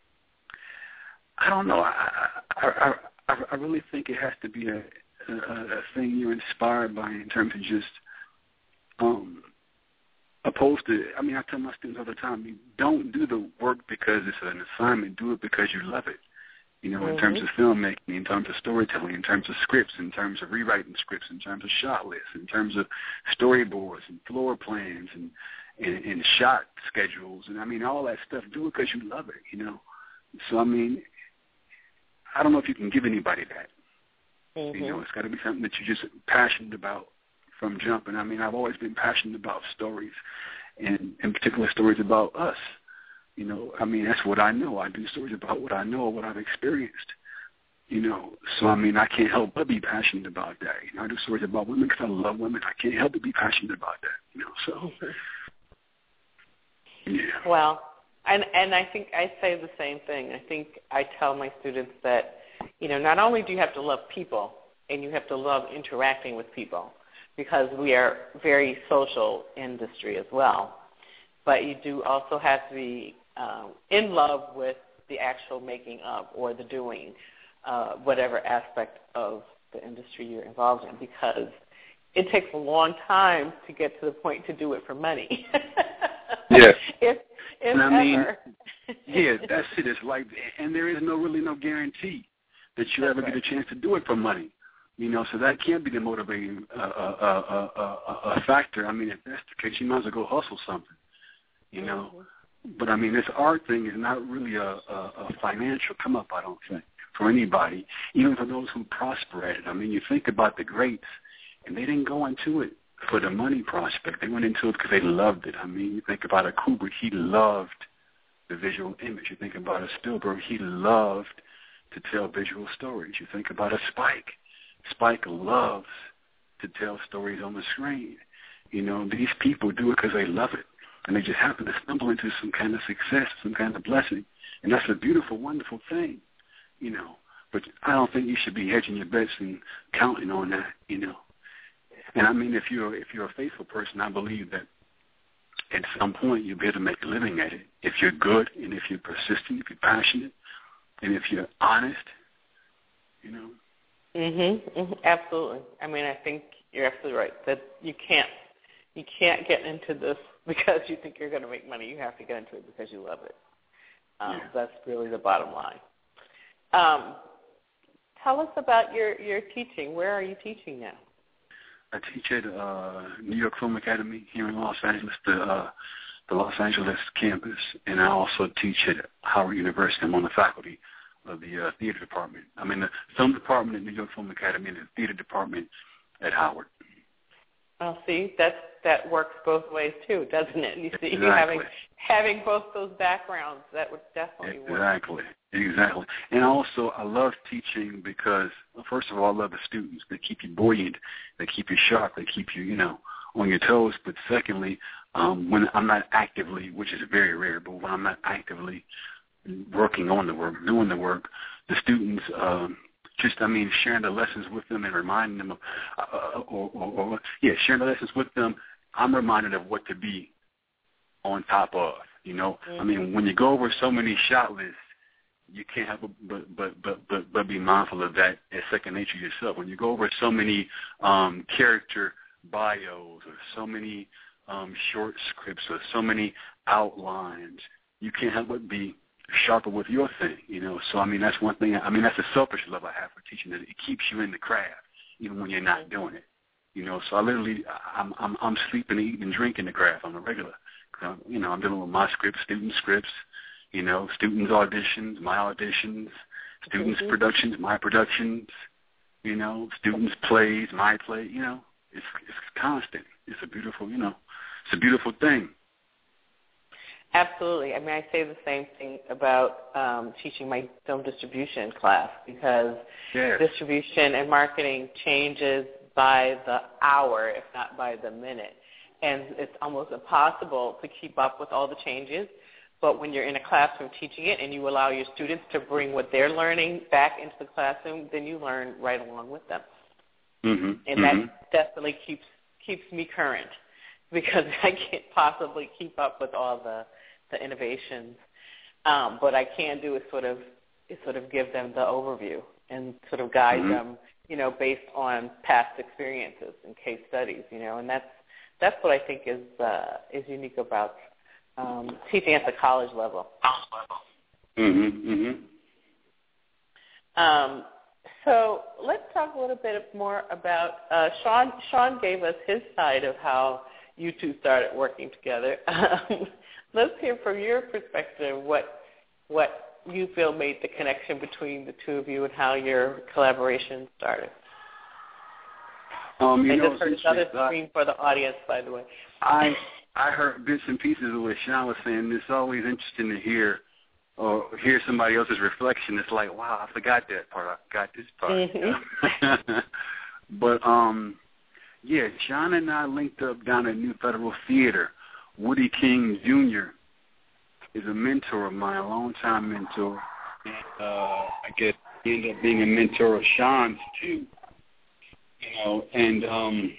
I don't know. I I I, I really think it has to be a, a a thing you're inspired by in terms of just um. Opposed to, I mean, I tell my students all the time, you don't do the work because it's an assignment. Do it because you love it. You know, mm-hmm. in terms of filmmaking, in terms of storytelling, in terms of scripts, in terms of rewriting scripts, in terms of shot lists, in terms of storyboards and floor plans and, and, and shot schedules. And, I mean, all that stuff, do it because you love it, you know. So, I mean, I don't know if you can give anybody that. Mm-hmm. You know, it's got to be something that you're just passionate about from jump. And I mean, I've always been passionate about stories, and in particular stories about us. You know, I mean, that's what I know. I do stories about what I know, what I've experienced. You know, so I mean, I can't help but be passionate about that. You know, I do stories about women because I love women. I can't help but be passionate about that. You know, so yeah. Well, and and I think I say the same thing. I think I tell my students that, you know, not only do you have to love people, and you have to love interacting with people, because we are very social industry as well. But you do also have to be um, in love with the actual making of or the doing, uh, whatever aspect of the industry you're involved in, because it takes a long time to get to the point to do it for money. Yeah. if, if and I mean, ever. yeah, that's it. It's like, and there is no really no guarantee that you That's ever right. get a chance to do it for money. You know, so that can't be the motivating uh, uh, uh, uh, uh, uh, factor. I mean, if that's the case, you might as well go hustle something, you know. Mm-hmm. But, I mean, this art thing is not really a, a, a financial come-up, I don't think, for anybody, even for those who prosper at it. I mean, you think about the greats, and they didn't go into it for the money prospect. They went into it because they loved it. I mean, you think about a Kubrick, he loved the visual image. You think about a Spielberg, he loved to tell visual stories. You think about a Spike. Spike loves to tell stories on the screen. You know, these people do it because they love it, and they just happen to stumble into some kind of success, some kind of blessing, and that's a beautiful, wonderful thing, you know. But I don't think you should be hedging your bets and counting on that, you know. And I mean, if you're if you're a faithful person, I believe that at some point you'll be able to make a living at it if you're good and if you're persistent, if you're passionate, and if you're honest, you know. Mhm. Mm-hmm, absolutely. I mean, I think you're absolutely right that you can't you can't get into this because you think you're going to make money. You have to get into it because you love it. Um, yeah. That's really the bottom line. Um, tell us about your, your teaching. Where are you teaching now? I teach at uh, New York Film Academy here in Los Angeles, the uh, the Los Angeles campus, and I also teach at Howard University. I'm on the faculty of the uh, theater department. I'm in the film department at New York Film Academy and the theater department at Howard. Oh, see, that's, that works both ways too, doesn't it? You see, exactly. having having both those backgrounds, that would definitely exactly. work. Exactly, exactly. And also, I love teaching because, well, first of all, I love the students. They keep you buoyant. They keep you sharp. They keep you, you know, on your toes. But secondly, um, when I'm not actively, which is very rare, but when I'm not actively working on the work, doing the work, the students, um, just, I mean, sharing the lessons with them and reminding them of, uh, or, or, or, yeah, sharing the lessons with them, I'm reminded of what to be on top of, you know. Mm-hmm. I mean, when you go over so many shot lists, you can't help but, but, but, but, but be mindful of that as second nature yourself. When you go over so many um, character bios or so many um, short scripts or so many outlines, you can't help but be sharper with your thing, you know. So, I mean, that's one thing. I mean, that's a selfish love I have for teaching, that it keeps you in the craft, even when you're not doing it, you know. So I literally, I'm I'm, I'm sleeping, eating, and drinking the craft on a regular. I'm, you know, I'm dealing with my scripts, student scripts, you know, students' auditions, my auditions, students' mm-hmm. productions, my productions, you know, students' plays, my play, you know. It's it's constant. It's a beautiful, you know, it's a beautiful thing. Absolutely. I mean, I say the same thing about um, teaching my film distribution class, because yes. distribution and marketing changes by the hour, if not by the minute. And it's almost impossible to keep up with all the changes. But when you're in a classroom teaching it and you allow your students to bring what they're learning back into the classroom, then you learn right along with them. Mm-hmm. And mm-hmm. that definitely keeps keeps me current, because I can't possibly keep up with all the, the innovations. Um, what I can do is sort of is sort of give them the overview and sort of guide mm-hmm. them, you know, based on past experiences and case studies, you know, and that's that's what I think is uh, is unique about um, teaching at the college level. Mm-hmm. Mm-hmm. Um, so let's talk a little bit more about uh, Sean. Sean gave us his side of how you two started working together. Um, let's hear from your perspective what what you feel made the connection between the two of you and how your collaboration started. Um, you and know, just heard another screen for the audience, by the way. I I heard bits and pieces of what Sean was saying. It's always interesting to hear or hear somebody else's reflection. It's like, wow, I forgot that part. I forgot this part. Mm-hmm. But, um, yeah, Sean and I linked up down at New Federal Theater. Woody King Junior is a mentor of mine, a long-time mentor. And, uh, I guess he ended up being a mentor of Sean's, too. You know, and um,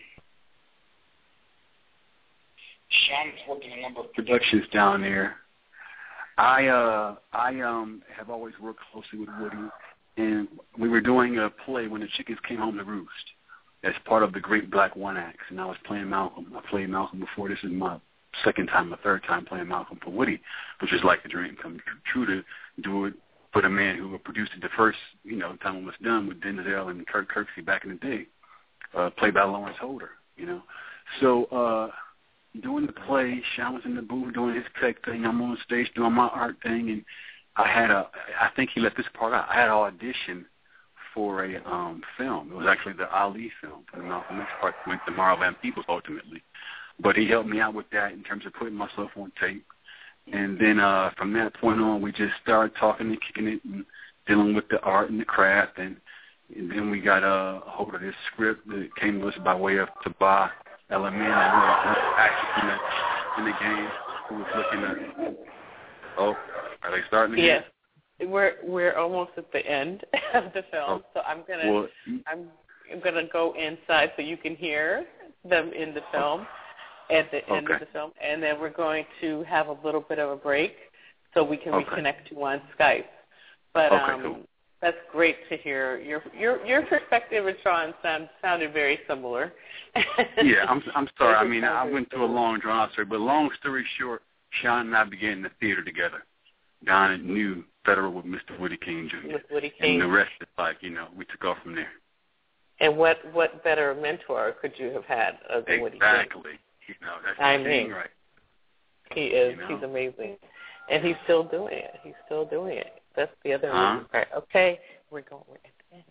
Sean's worked in a number of productions down there. I uh, I um have always worked closely with Woody, and we were doing a play when the chickens came home to roost as part of the Great Black One Acts, and I was playing Malcolm. I played Malcolm before. This is my second time, or third time playing Malcolm for Woody, which is like a dream come true to do it for the man who produced it the first, you know, time it was done with Denzel and Kirk Kirksey back in the day, uh, played by Lawrence Holder, you know. So uh, doing the play, Sean was in the booth doing his tech thing. I'm on stage doing my art thing, and I had a, I think he left this part out. I had an audition for a um, film. It was actually the Ali film for the Malcolm X part, went to Marlon Peoples ultimately. But he helped me out with that in terms of putting myself on tape. And then uh, from that point on, we just started talking and kicking it and dealing with the art and the craft. And, and then we got uh, a hold of this script that came to us by way of Tabah Element, actually in the, in the game, who was looking at. Oh, are they starting again? Yes, we're we're almost at the end of the film, oh. so I'm gonna well, I'm I'm gonna go inside so you can hear them in the film. At the end okay. of the film, and then we're going to have a little bit of a break so we can okay. reconnect you on Skype. But okay, um, cool. that's great to hear. Your your your perspective and Sean sound, sounded very similar. yeah, I'm I'm sorry. I mean, I went through a long drawn story, but long story short, Sean and I began in the theater together down at New Federal with Mister Woody King Junior With Woody King. And the rest is like, you know, we took off from there. And what what better mentor could you have had other than Woody King? Exactly. You know, that's I the mean, thing, right? He is. You know? He's amazing. And he's still doing it. He's still doing it. That's the other uh-huh. amazing part. Okay, we're going. We're at the end.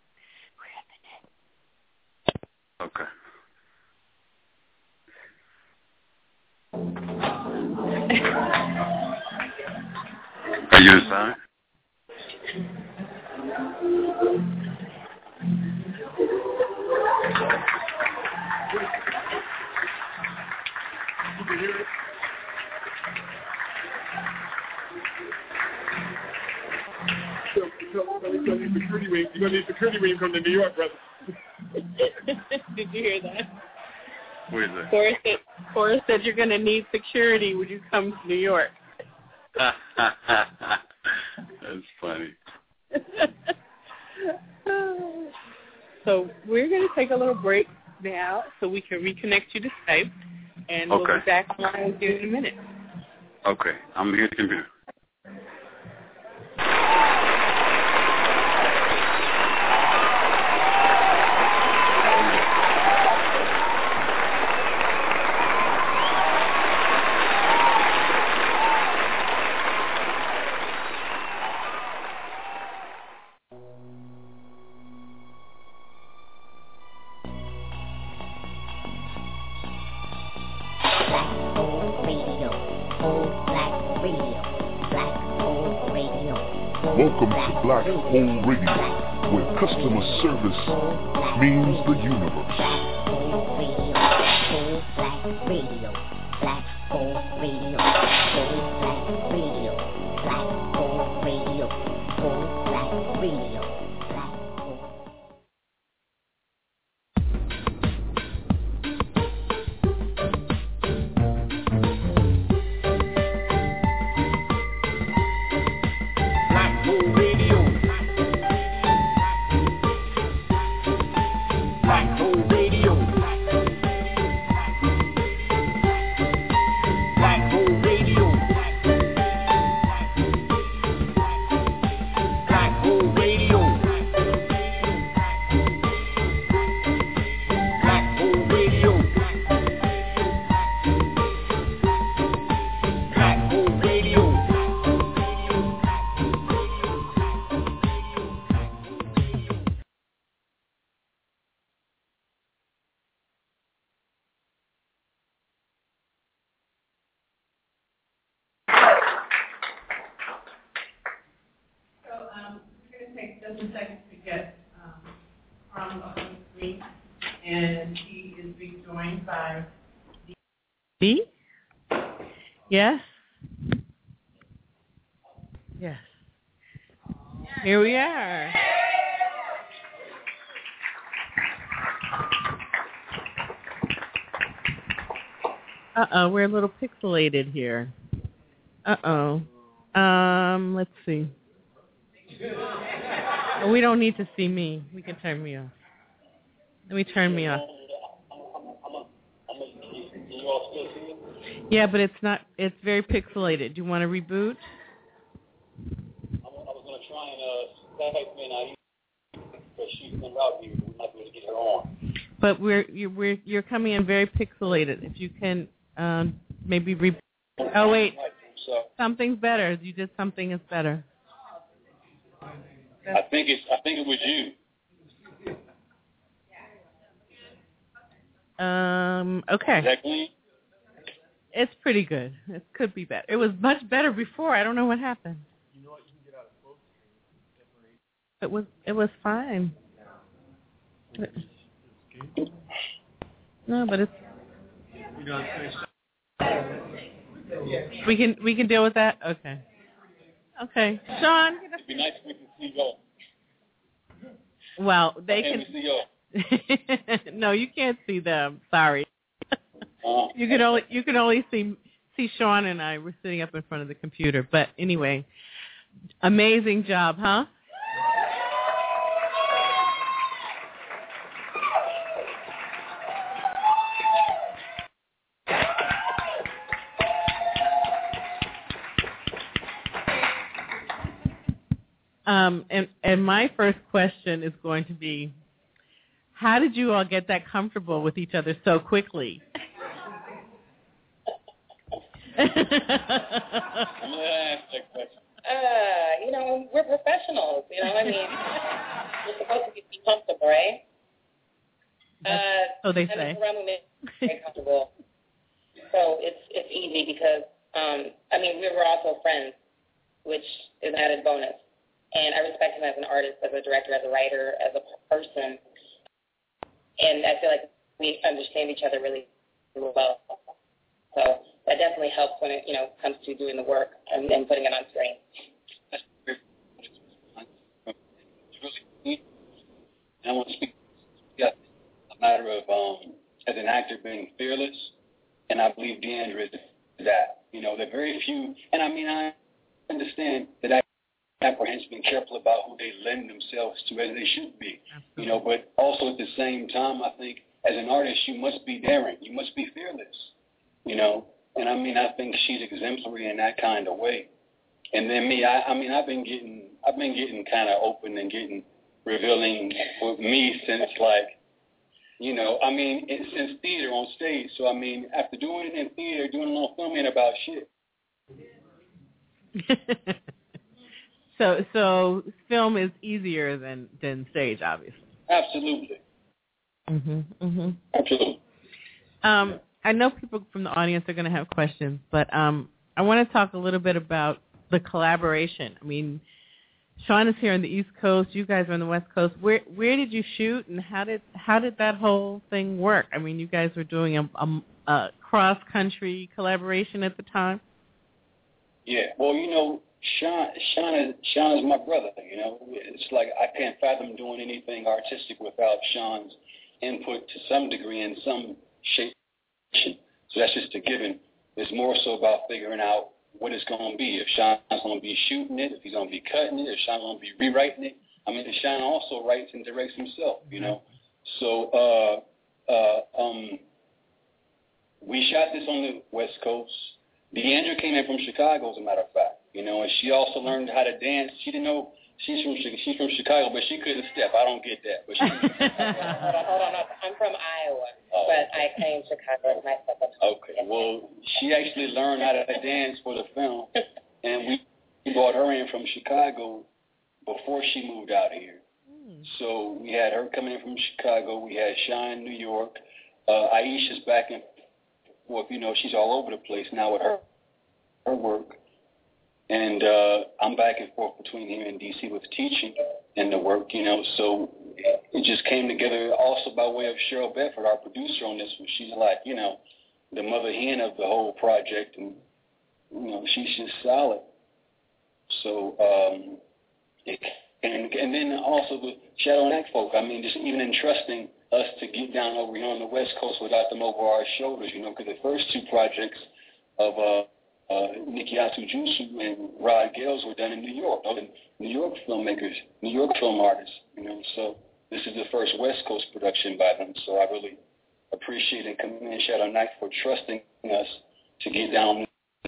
We're at the end. Okay. Are you inside? You can hear it. So, so, so you're going to need security when you're going to need security when you come to New York, brother. Did you hear that? What is that? Forrest said, Forrest said you're going to need security when you come to New York. That's funny. So we're going to take a little break now so we can reconnect you to Skype, and okay. we'll be back online with you in a minute. Okay. I'm here at the computer. Welcome to Black Hole Radio, where customer service means the universe. Black Radio, Black Hole Radio, Black Radio. just a second to get um, Carl up on the screen, and he is being joined by D. Yes. Yes. Here we are. Uh-oh, we're a little pixelated here. Uh-oh. Um, let's see. Oh, we don't need to see me. We can turn me off. Let me turn me off. Yeah, but it's not, it's very pixelated. Do you want to reboot? I was going to try and uh, Skype me and I because she's in route here. We might be able to get her on. But we're you're we're you're coming in very pixelated. If you can um, maybe re. Oh wait, something's better. You did something is better. I think it's. I think it was you. Um. Okay. Is that clean? It's pretty good. It could be better. It was much better before. I don't know what happened. You know what? You can get out of full screen. It was. It was fine. No, but it's. You know, We can we can deal with that. Okay. Okay, Sean. It'd be nice if we can see y'all. Well, they can. can. See y'all. No, you can't see them. Sorry. Uh, you can only you can only see see Sean and I. We're sitting up in front of the computer. But anyway, amazing job, huh? Um, and, and my first question is going to be, how did you all get that comfortable with each other so quickly? I'm going to ask that question. Uh, you know, we're professionals, you know what I mean? We're supposed to be comfortable, right? Uh, so they I say. mean, around me, very comfortable. So it's it's easy because, um, I mean, we were also friends, which is an added bonus. And I respect him as an artist, as a director, as a writer, as a person. And I feel like we understand each other really well. So that definitely helps when it, you know, comes to doing the work and, and putting it on screen. I want to speak yeah, a matter of, um, as an actor, being fearless. And I believe Deandra is that. You know, there are very few, and I mean, I understand that I apprehensive and careful about who they lend themselves to, as they should be, you know, but also at the same time, I think as an artist, you must be daring. You must be fearless, you know, and I mean, I think she's exemplary in that kind of way. And then me, I, I mean, I've been getting, I've been getting kind of open and getting revealing with me since like, you know, I mean, it, since theater on stage. So, I mean, after doing it in theater, doing a little filming about shit. So, so film is easier than, than stage, obviously. Absolutely. Mhm. Mhm. Absolutely. Um, I know people from the audience are going to have questions, but um, I want to talk a little bit about the collaboration. I mean, Sean is here on the East Coast. You guys are on the West Coast. Where where did you shoot, and how did how did that whole thing work? I mean, you guys were doing a, a, a cross country collaboration at the time. Yeah. Well, you know. Sean, Sean is Sean is my brother. You know, it's like I can't fathom doing anything artistic without Sean's input to some degree in some shape. So that's just a given. It's more so about figuring out what it's going to be. If Sean's going to be shooting it, if he's going to be cutting it, if Sean's going to be rewriting it. I mean, Sean also writes and directs himself. You know, so uh, uh, um, we shot this on the West Coast. Deandra came in from Chicago, as a matter of fact. You know, and she also learned how to dance. She didn't know she's from she's from Chicago, but she couldn't step. I don't get that. But she, hold on, hold on. I'm from Iowa, oh, but I came to Chicago myself. Okay. Well, she actually learned how to dance for the film, and we brought her in from Chicago before she moved out here. Mm. So we had her coming in from Chicago. We had Sean in New York. Uh, Aisha's back and forth. You know, she's all over the place now with her her work. And uh, I'm back and forth between here and D C with teaching. in the work, you know. So it just came together also by way of Cheryl Bedford, our producer on this one. She's like, you know, the mother hen of the whole project, and, you know, she's just solid. So, um, it, and, and then also the Shadow Neck folk, I mean, just even entrusting us to get down over here on the West Coast without them over our shoulders, you know, because the first two projects of uh, uh, Nikiatu Jusu and Rod Gales were done in New York, oh, New York filmmakers, New York film artists, you know, so this is the first West Coast production by them, so I really appreciate and commend Shadow Knight for trusting us to get down.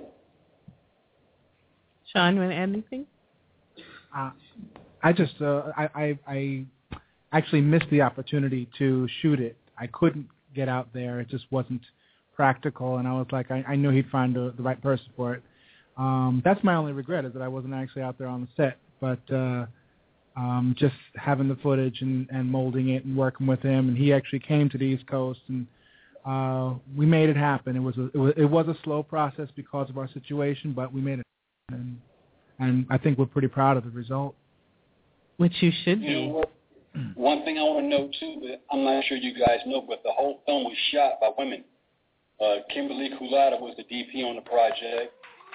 Sean, you want to add anything? Uh, I just, uh, I, I, I actually missed the opportunity to shoot it. I couldn't get out there. It just wasn't practical, and I was like, I, I knew he'd find the, the right person for it. Um, that's my only regret, is that I wasn't actually out there on the set, but uh, um, just having the footage and, and molding it and working with him, and he actually came to the East Coast, and uh, we made it happen. It was, a, it was it was a slow process because of our situation, but we made it happen, and, and I think we're pretty proud of the result. Which you should be. You know what? One thing I want to know, too, that I'm not sure you guys know, but the whole film was shot by women. Uh, Kimberly Kulata was the D P on the project.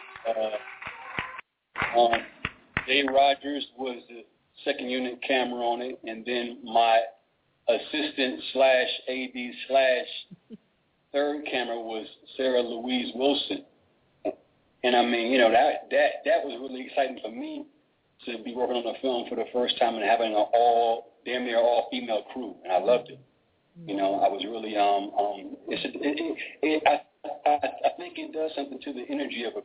Uh, um, Dave Rogers was the second unit camera on it, and then my assistant slash A D slash third camera was Sarah Louise Wilson. And I mean, you know, that that that was really exciting for me to be working on a film for the first time and having an all damn near all female crew, and I loved it. You know, I was really um um. It's a, it, it, it, I, I I think it does something to the energy of a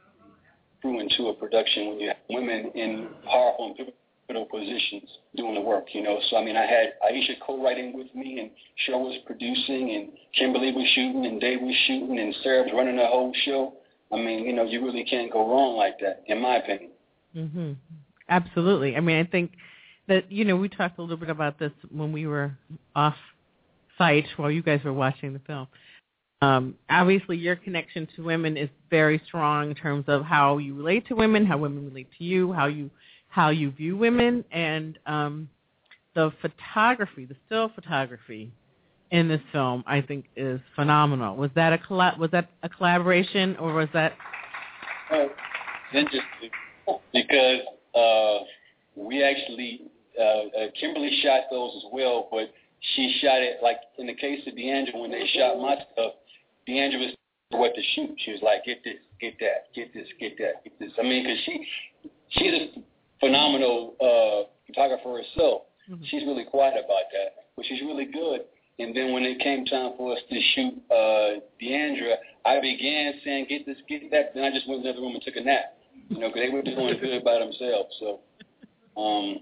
crew into a production when you have women in powerful and pivotal positions doing the work. You know, so I mean, I had Aisha co-writing with me, and Cheryl was producing, and Kimberly was shooting, and Dave was shooting, and Sarah was running the whole show. I mean, you know, you really can't go wrong like that, in my opinion. Mm-hmm. Absolutely. I mean, I think that, you know, we talked a little bit about this when we were off site while you guys were watching the film. Um, obviously, your connection to women is very strong in terms of how you relate to women, how women relate to you, how you how you view women, and um, the photography, the still photography in this film, I think, is phenomenal. Was that a colla- was that a collaboration, or was that? Oh, interesting, because uh, we actually uh, uh, Kimberly shot those as well, but she shot it like in the case of D'Angelo when they shot my stuff. D'Angelo was what to shoot. She was like, "Get this, get that, get this, get that, get this." I mean, because she she's a phenomenal uh, photographer herself. Mm-hmm. She's really quiet about that, but she's really good. And then when it came time for us to shoot uh, D'Andra, I began saying, "Get this, get that." Then I just went in the other room and took a nap, you know, because they were doing good by themselves. So, um,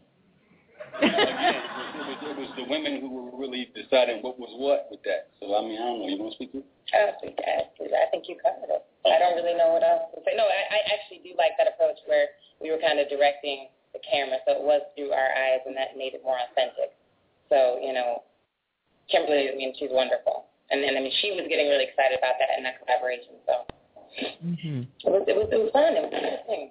again, it was, it was the women who were really deciding what was what with that. So, I mean, I don't know. You want to speak to it? I think I think you covered it. I don't really know what else to say. No, I, I actually do like that approach where we were kind of directing the camera, so it was through our eyes, and that made it more authentic. So, you know, Kimberly, I mean, she's wonderful. And then, I mean, she was getting really excited about that in that collaboration. So mm-hmm. it, was, it, was, it was fun. It was interesting.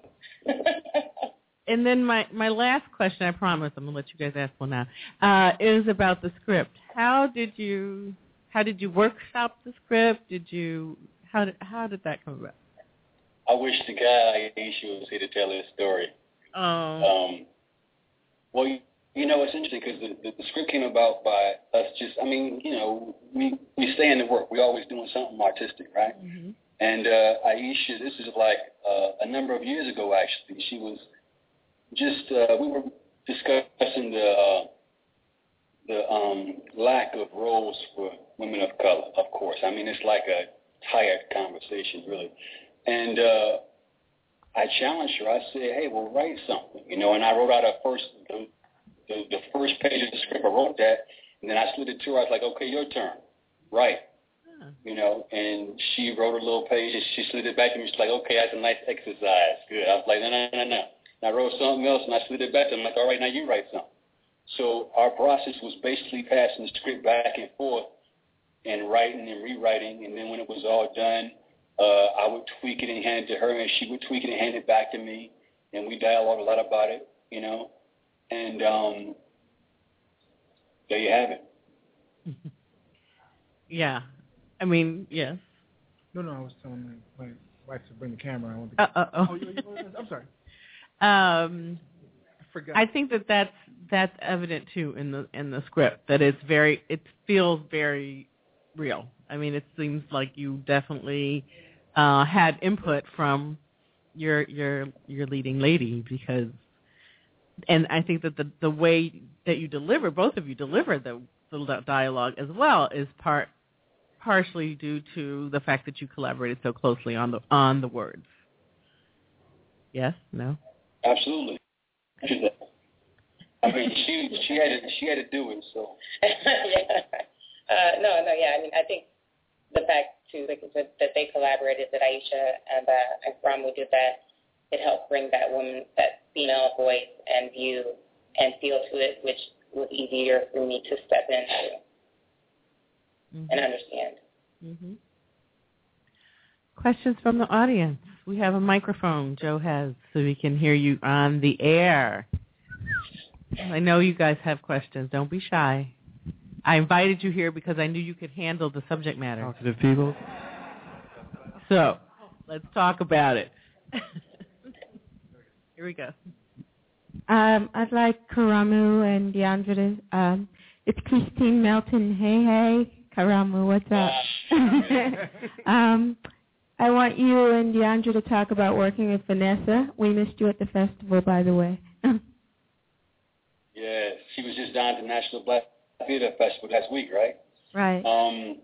And then my, my last question, I promise I'm going to let you guys ask one now, uh, is about the script. How did you how did you workshop the script? Did you how did how did that come about? I wish the guy Aisha was here to tell his story. Oh. Um, well, you, you know, it's interesting because the, the, the script came about by us just, I mean, you know, we, we stay in the work. We're always doing something artistic, right? Mm-hmm. And uh, Aisha, this is like uh, a number of years ago, actually. She was just, uh, we were discussing the uh, the um, lack of roles for women of color, of course. I mean, it's like a tired conversation, really. And uh, I challenged her. I said, hey, well, write something, you know, and I wrote out a first, the, the, the first page of the script. I wrote that, and then I slid it to her. I was like, okay, your turn. Write. Huh. You know, and she wrote a little page, and she slid it back to me. She's like, okay, that's a nice exercise. Good. I was like, no, no, no, no. And I wrote something else, and I slid it back to her. I'm like, all right, now you write something. So our process was basically passing the script back and forth and writing and rewriting, and then when it was all done, uh, I would tweak it and hand it to her, and she would tweak it and hand it back to me, and we dialogued a lot about it, you know. And um, there you have it. Yeah. I mean, yes. No, no, I was telling my, my wife to bring the camera. I want to... Uh, oh, oh, you, you, I'm sorry. Um, I forgot. I think that that's, that's evident, too, in the in the script, that it's very, it feels very real. I mean, it seems like you definitely uh, had input from your your your leading lady, because, and I think that the the way that you deliver, both of you deliver the, the dialogue as well, is part partially due to the fact that you collaborated so closely on the on the words. Yes? No? Absolutely. I mean, she she had to she had to do it. So. yeah. Uh, no, no, yeah. I mean, I think the fact too like, that, that they collaborated, that Aisha and uh, and Ramu did that, it helped bring that woman, that female voice and view and feel to it, which was easier for me to step into mm-hmm. and understand. Mm-hmm. Questions from the audience. We have a microphone Joe has, so we can hear you on the air. I know you guys have questions. Don't be shy. I invited you here because I knew you could handle the subject matter. Talk to the people. So, let's talk about it. Here we go. Um, I'd like Karamu and DeAndre. Um, it's Christine Melton. Hey, hey, Karamu, what's up? um, I want you and DeAndre to talk about working with Vanessa. We missed you at the festival, by the way. Yeah, she was just down at the National Black Theater Festival last week, right? Right. Um.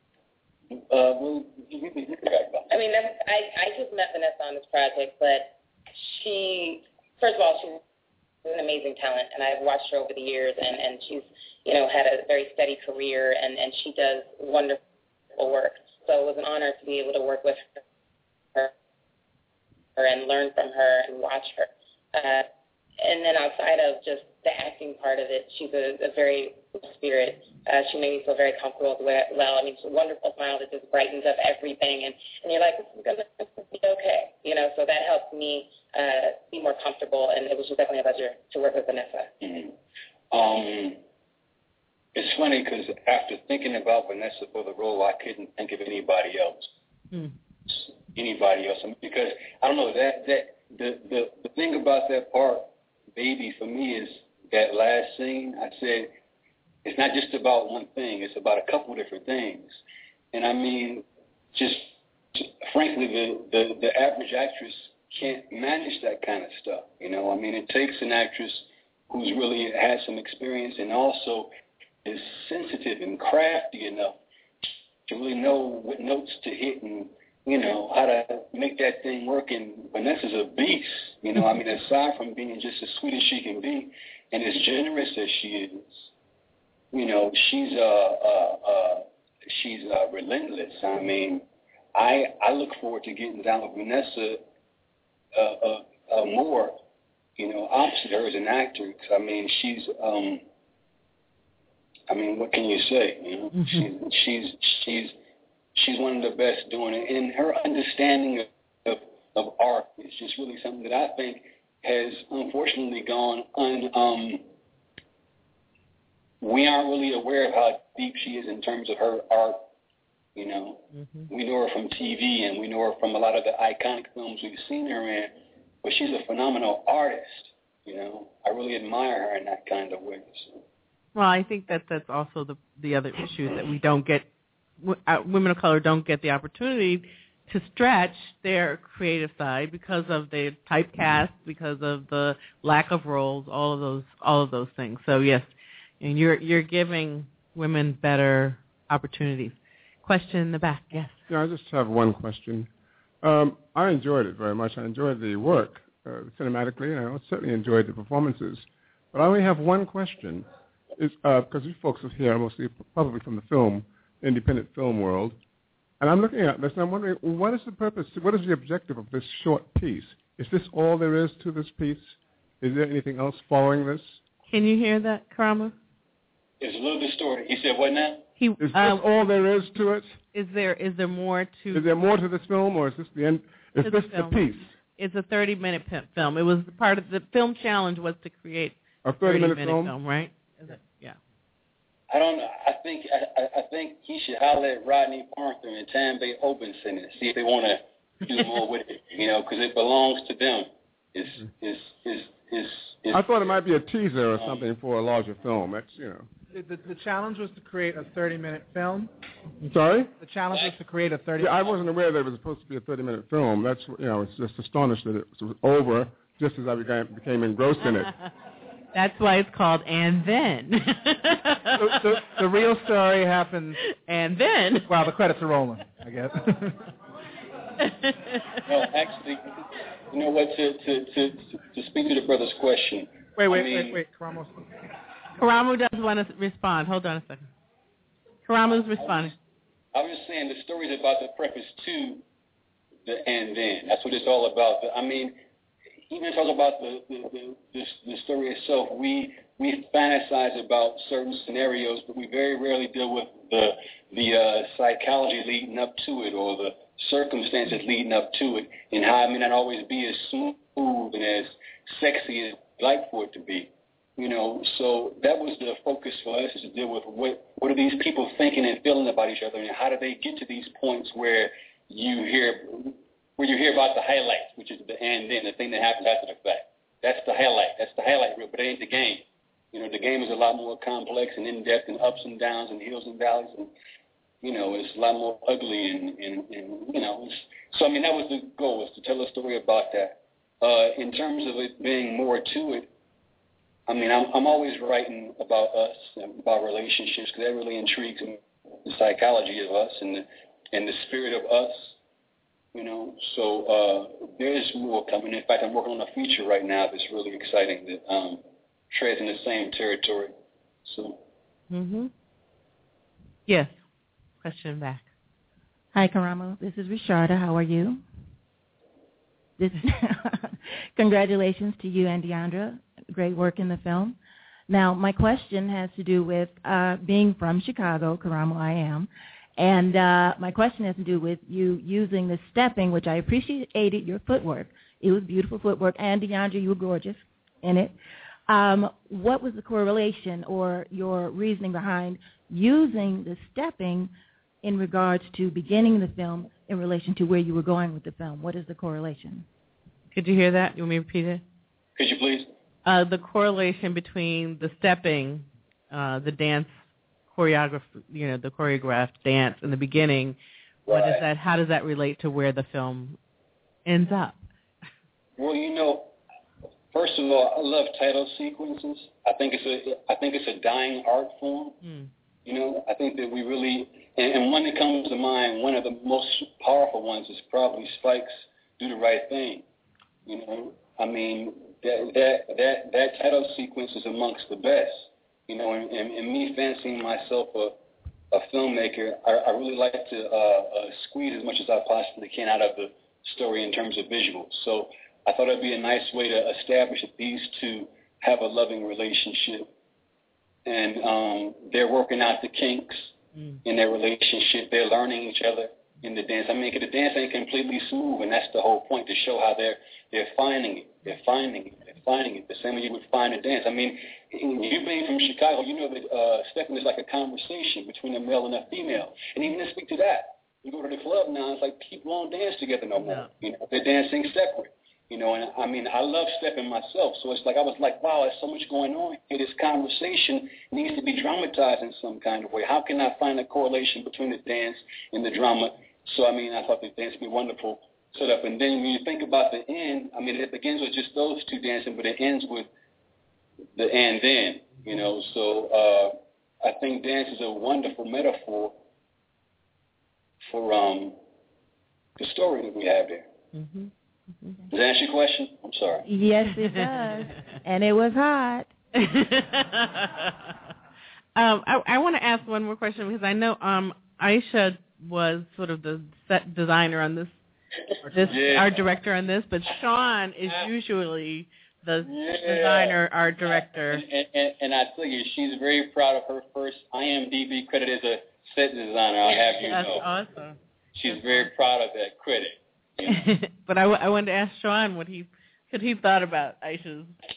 Uh. Well, you, you, you I mean, that's, I I just met Vanessa on this project, but she, first of all, she's an amazing talent, and I've watched her over the years, and and she's, you know, had a very steady career, and and she does wonderful work. So it was an honor to be able to work with her, her and learn from her and watch her. Uh, and then outside of just the acting part of it, she's a, a very spirit. Uh, she made me feel very comfortable as well. I mean, she's a wonderful smile that just brightens up everything, and, and you're like, this is going to be okay, you know. So that helped me uh, be more comfortable, and it was just definitely a pleasure to work with Vanessa. Mm-hmm. Um, it's funny because after thinking about Vanessa for the role, I couldn't think of anybody else. Mm. Anybody else, because I don't know that that the the the thing about that part, baby, for me is that last scene. I said it's not just about one thing; it's about a couple different things. And I mean, just frankly, the the, the average actress can't manage that kind of stuff. You know, I mean, it takes an actress who's really has some experience and also is sensitive and crafty enough to really know what notes to hit and, you know, how to make that thing work. And Vanessa's a beast, you know. I mean, aside from being just as sweet as she can be and as generous as she is, you know, she's uh, uh, uh, she's uh, relentless. I mean, I I look forward to getting down with Vanessa uh, uh, uh, more, you know, opposite her as an actor. Cause, I mean, she's, um, I mean, what can you say? You know, mm-hmm. she's she's she's she's one of the best doing it, and her understanding of, of of art is just really something that I think has unfortunately gone un. Um, we aren't really aware of how deep she is in terms of her art. You know, mm-hmm. we know her from T V and we know her from a lot of the iconic films we've seen her in, but she's a phenomenal artist. You know, I really admire her in that kind of way. So. Well, I think that that's also the the other issue that we don't get, uh, women of color don't get the opportunity to stretch their creative side because of the typecast, because of the lack of roles, all of those all of those things. So yes, and you're you're giving women better opportunities. Question in the back, yes. Yeah, I just have one question. Um, I enjoyed it very much. I enjoyed the work uh, cinematically, and I certainly enjoyed the performances. But I only have one question. Is because uh, you folks are here mostly probably from the film, independent film world, and I'm looking at this and I'm wondering, what is the purpose, what is the objective of this short piece? Is this all there is to this piece? Is there anything else following this? Can you hear that, Karama? It's a little distorted. He said what now? He, is this uh, all there is to it? Is there is there more to? Is there more to this film, or is this the end? Is this the, the piece? It's a thirty-minute film. It was part of the film challenge was to create A thirty-minute film? film, right? Is it? Yeah. I don't know. I think I, I think he should holler at Rodney Parker and Tambay Open Center and see if they want to do more with it. You know, because it belongs to them. It's it's it's it's. it's I thought it might be a teaser or something for a larger film. That's you know. The, the, the challenge was to create a thirty-minute film. I'm sorry? The challenge was to create a thirty. Yeah, I wasn't aware that it was supposed to be a thirty-minute film. That's you know, I was just astonished that it was over just as I became, became engrossed in it. That's why it's called And Then. the, the, the real story happens. And then. Wow, the credits are rolling, I guess. No, actually, you know what? To to to to speak to the brother's question. Wait, wait, I mean, wait, wait, Karamo. Karamo does want to respond. Hold on a second. Karamo's responding. I was just saying the story is about the preface to the And Then. That's what it's all about. I mean, even talk about the the, the the the story itself. We we fantasize about certain scenarios, but we very rarely deal with the the uh, psychology leading up to it or the circumstances leading up to it, and how it may not always be as smooth and as sexy as we'd like for it to be. You know, so that was the focus for us, is to deal with what what are these people thinking and feeling about each other, and how do they get to these points where you hear where you hear about the highlights, which is the and then the thing that happens after the fact. That's the highlight. That's the highlight reel, but it ain't the game. You know, the game is a lot more complex and in depth, and ups and downs and hills and valleys, and you know, it's a lot more ugly and and, and you know. It's, so I mean, that was the goal, was to tell a story about that. Uh, in terms of it being more to it. I mean, I'm, I'm always writing about us and about relationships because that really intrigues me, the psychology of us and the, and the spirit of us, you know. So uh, there's more coming. In fact, I'm working on a feature right now that's really exciting that um, treads in the same territory. So. Mhm. Yes. Question back. Hi, Karamo. This is Risharda. How are you? This congratulations to you and Deandra. Great work in the film. Now, my question has to do with uh, being from Chicago, Karamo I am, and uh, my question has to do with you using the stepping, which I appreciated your footwork. It was beautiful footwork, and Deandra, you were gorgeous in it. Um, what was the correlation or your reasoning behind using the stepping in regards to beginning the film in relation to where you were going with the film? What is the correlation? Could you hear that? You want me to repeat it? Could you please? Uh, the correlation between the stepping, uh, the dance choreography, you know, the choreographed dance in the beginning. Right. What is that? How does that relate to where the film ends up? Well, you know, first of all, I love title sequences. I think it's a, I think it's a dying art form. Hmm. You know, I think that we really, and, and one that comes to mind, one of the most powerful ones is probably Spike's "Do the Right Thing." You know, I mean. That, that that that title sequence is amongst the best, you know. And, and, and me fancying myself a, a filmmaker, I, I really like to uh, uh, squeeze as much as I possibly can out of the story in terms of visuals. So I thought it'd be a nice way to establish that these two have a loving relationship, and um, they're working out the kinks mm. in their relationship. They're learning each other in the dance. I mean, cause the dance ain't completely smooth, and that's the whole point, to show how they're they're finding it. They're finding it. They're finding it the same way you would find a dance. I mean, you being from Chicago, you know that uh, stepping is like a conversation between a male and a female. And even to speak to that, you go to the club now, it's like people don't dance together no more. No. You know, they're dancing separate. You know, and I mean, I love stepping myself. So it's like I was like, wow, there's so much going on here. This conversation needs to be dramatized in some kind of way. How can I find a correlation between the dance and the drama? So I mean, I thought the dance would be wonderful. Set up, and then when you think about the end, I mean, it begins with just those two dancing, but it ends with the and then, you know. So uh, I think dance is a wonderful metaphor for um, the story that we have there. Mm-hmm. Mm-hmm. Does that answer your question? I'm sorry. Yes, it does, and it was hot. um, I, I want to ask one more question because I know um, Aisha was sort of the set designer on this. This yeah. Our director on this, but Sean is usually the yeah. designer, art director. And, and, and, and I tell you, she's very proud of her first I M D B credit as a set designer. I'll have you That's know. That's awesome. She's That's very awesome. proud of that credit. You know? But I, I wanted to ask Sean what he, what he thought about Aisha's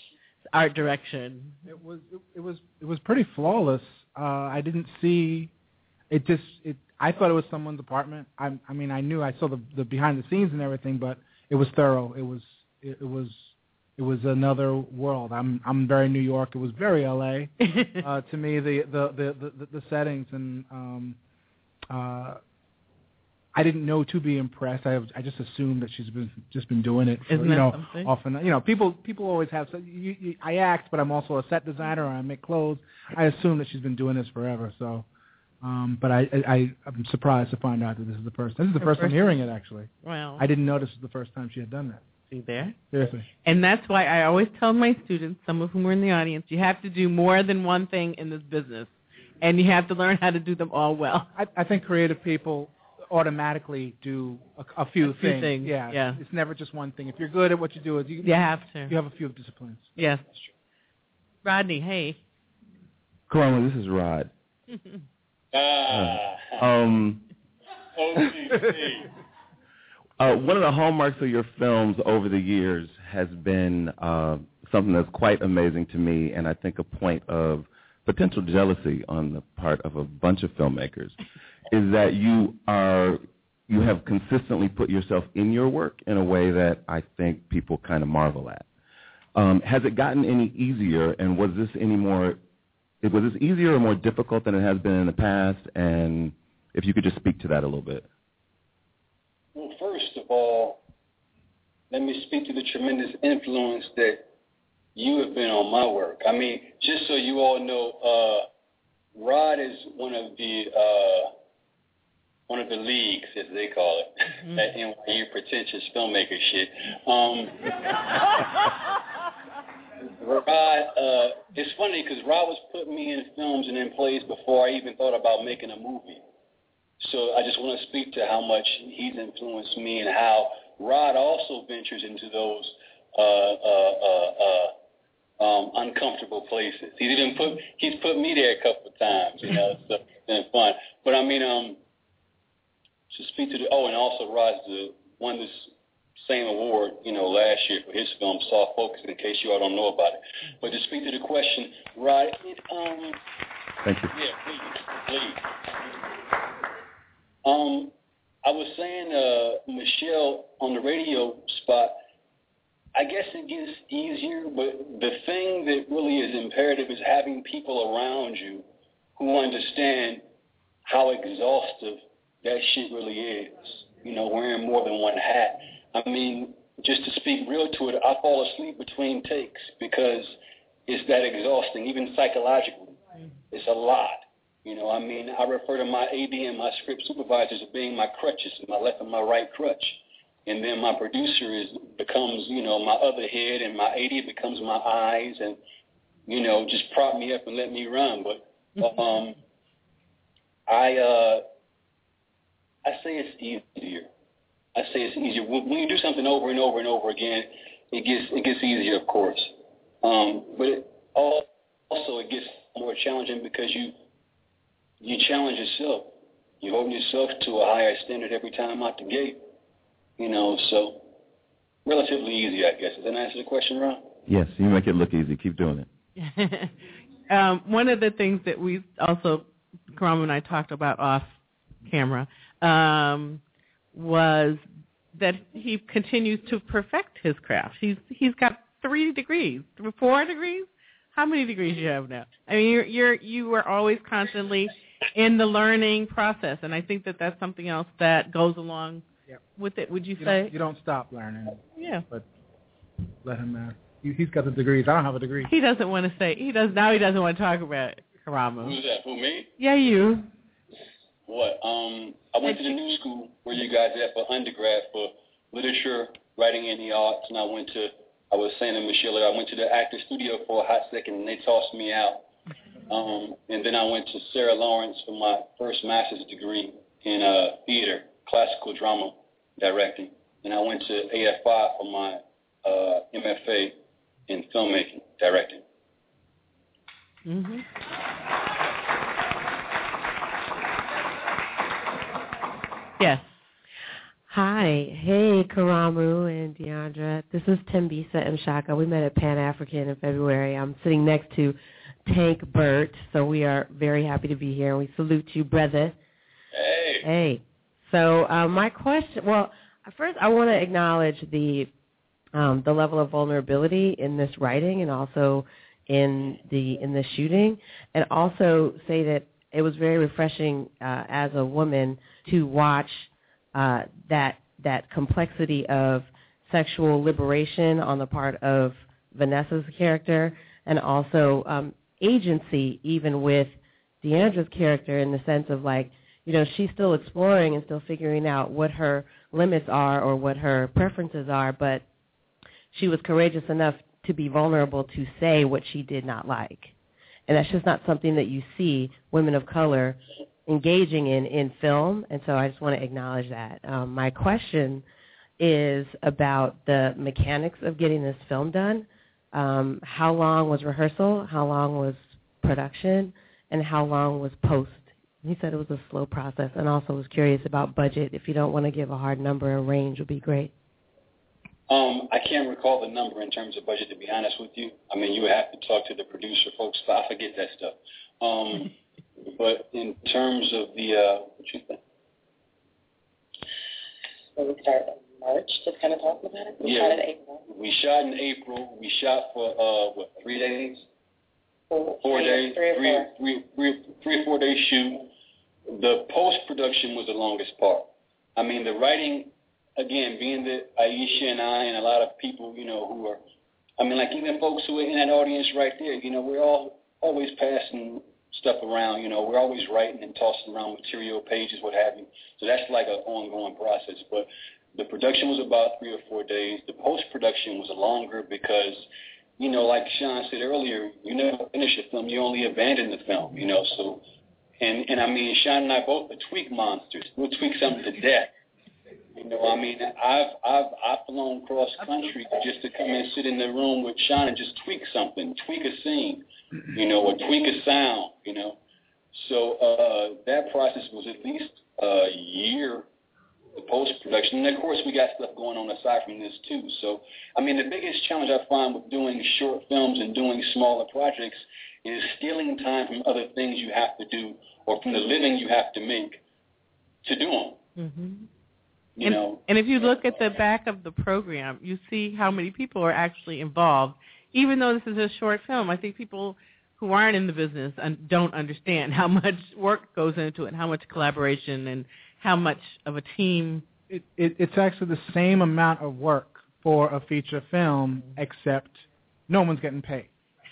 art direction? It was it, it was it was pretty flawless. Uh, I didn't see it. Just it. I thought it was someone's apartment. I, I mean, I knew I saw the the behind the scenes and everything, but it was thorough. It was it, it was it was another world. I'm I'm very New York. It was very L A uh, to me. The the, the the the settings and um, uh, I didn't know to be impressed. I I just assumed that she's been just been doing it for, Isn't you that know something? often. You know, people people always have. So you, you, I act, but I'm also a set designer. I make clothes. I assume that she's been doing this forever. So, um, but I, I I'm surprised to find out that this is the first. This is the, The first first I'm hearing it actually. Wow. I didn't know this was the first time she had done that. See there? Seriously. And that's why I always tell my students, some of whom are in the audience, you have to do more than one thing in this business, and you have to learn how to do them all well. I, I think creative people automatically do a, a few A few things. things, Yeah, yeah. It's never just one thing. If you're good at what you do, you, You have to. You have a few disciplines. Yes. Rodney, hey. Karama, this is Rod. Ah. Um, O C C. uh, one of the hallmarks of your films over the years has been uh, something that's quite amazing to me, and I think a point of potential jealousy on the part of a bunch of filmmakers, is that you are you have consistently put yourself in your work in a way that I think people kind of marvel at. Um, has it gotten any easier, and was this any more? Was this easier or more difficult than it has been in the past? And if you could just speak to that a little bit. Well, first of all, let me speak to the tremendous influence that you have been on my work. I mean, just so you all know, uh, Rod is one of the uh, one of the leagues, as they call it, mm-hmm. that N Y U pretentious filmmaker shit. Um, Rod, uh, it's funny because Rod was putting me in films and in plays before I even thought about making a movie. So I just want to speak to how much he's influenced me and how Rod also ventures into those uh, uh, uh, uh, um, uncomfortable places. He's even put he's put me there a couple of times, you know, so it's been fun. But I mean, um, to speak to the oh, and also Rod's the won this same award, you know, last year for his film Soft Focus. In case you all don't know about it, but to speak to the question, Rod, it, um, thank you. Yeah, please, please. Um, I was saying, uh, Michelle, on the radio spot, I guess it gets easier, but the thing that really is imperative is having people around you who understand how exhaustive that shit really is. You know, wearing more than one hat. I mean, just to speak real to it, I fall asleep between takes because it's that exhausting, even psychologically. It's a lot. You know, I mean, I refer to my A D and my script supervisors as being my crutches, my left and my right crutch. And then my producer is becomes, you know, my other head, and my A D becomes my eyes, and, you know, just prop me up and let me run. But um, I uh, I say it's easier. I say it's easier. When you do something over and over and over again, it gets it gets easier, of course. Um, but it also it gets more challenging because you you challenge yourself. You hold yourself to a higher standard every time out the gate. You know, so relatively easy, I guess. Does that answer the question, Ron? Yes, you make it look easy. Keep doing it. um, one of the things that we also, Karama and I talked about off camera, um, was that he continues to perfect his craft. He's he's got three degrees, four degrees. How many degrees do you have now? I mean, you're you're you are always constantly in the learning process, and I think that that's something else that goes along yep. with it. Would you, you say? Don't, you don't stop learning. Yeah. But let him. Uh, he, he's got the degrees. I don't have a degree. He doesn't want to say. He does now. He doesn't want to talk about Karama. Who's that? Who, me? Yeah, you. What? Um, I went to the new school where you guys at for undergrad for literature, writing in the arts, and I went to. I was saying to Michelle, I went to the actor studio for a hot second, and they tossed me out. Um, and then I went to Sarah Lawrence for my first master's degree in uh, theater, classical drama directing. And I went to A F I for my uh, M F A in filmmaking directing. Mm-hmm. Yes. Hi. Hey, Karamu and Deandra. This is Tembisa Mshaka. We met at Pan African in February. I'm sitting next to Tank Burt, so we are very happy to be here. We salute you, brother. Hey. Hey. So uh, my question, well, first I want to acknowledge the um, the level of vulnerability in this writing and also in the in the shooting, and also say that it was very refreshing uh, as a woman to watch uh, that that complexity of sexual liberation on the part of Vanessa's character, and also um, agency, even with Deandra's character, in the sense of like, you know, she's still exploring and still figuring out what her limits are or what her preferences are, but she was courageous enough to be vulnerable to say what she did not like. And that's just not something that you see women of color engaging in in film, and so I just want to acknowledge that. Um, my question is about the mechanics of getting this film done. Um, how long was rehearsal? How long was production? And how long was post? He said it was a slow process, and also was curious about budget. If you don't want to give a hard number, a range would be great. Um, I can't recall the number in terms of budget, to be honest with you. I mean, you would have to talk to the producer folks, but I forget that stuff. Um, but in terms of the, uh, what you think? So we started in March, just kind of talking about it? We yeah, shot in April. We shot in April. We shot for, uh, what, three days? Four, four three, days? Three or three, four. Three, three, three or four day shoot. The post-production was the longest part. I mean, the writing, again, being that Aisha and I and a lot of people, you know, who are, I mean, like even folks who are in that audience right there, you know, we're all always passing stuff around, you know, we're always writing and tossing around material, pages, what have you. So that's like an ongoing process. But the production was about three or four days. The post-production was longer because, you know, like Sean said earlier, you never finish a film, you only abandon the film, you know. So, and, and I mean, Sean and I both are tweak monsters. We'll tweak something to death. You know, I mean, I've I've I've flown cross country just to come and sit in the room with Sean and just tweak something, tweak a scene, you know, or tweak a sound, you know. So uh, that process was at least a year, the post production, and of course we got stuff going on aside from this too. So I mean, the biggest challenge I find with doing short films and doing smaller projects is stealing time from other things you have to do or from the living you have to make to do them. Mm-hmm. You and, know, and if you look at the back of the program, you see how many people are actually involved. Even though this is a short film, I think people who aren't in the business and don't understand how much work goes into it and how much collaboration and how much of a team. It, it, it's actually the same amount of work for a feature film, except no one's getting paid.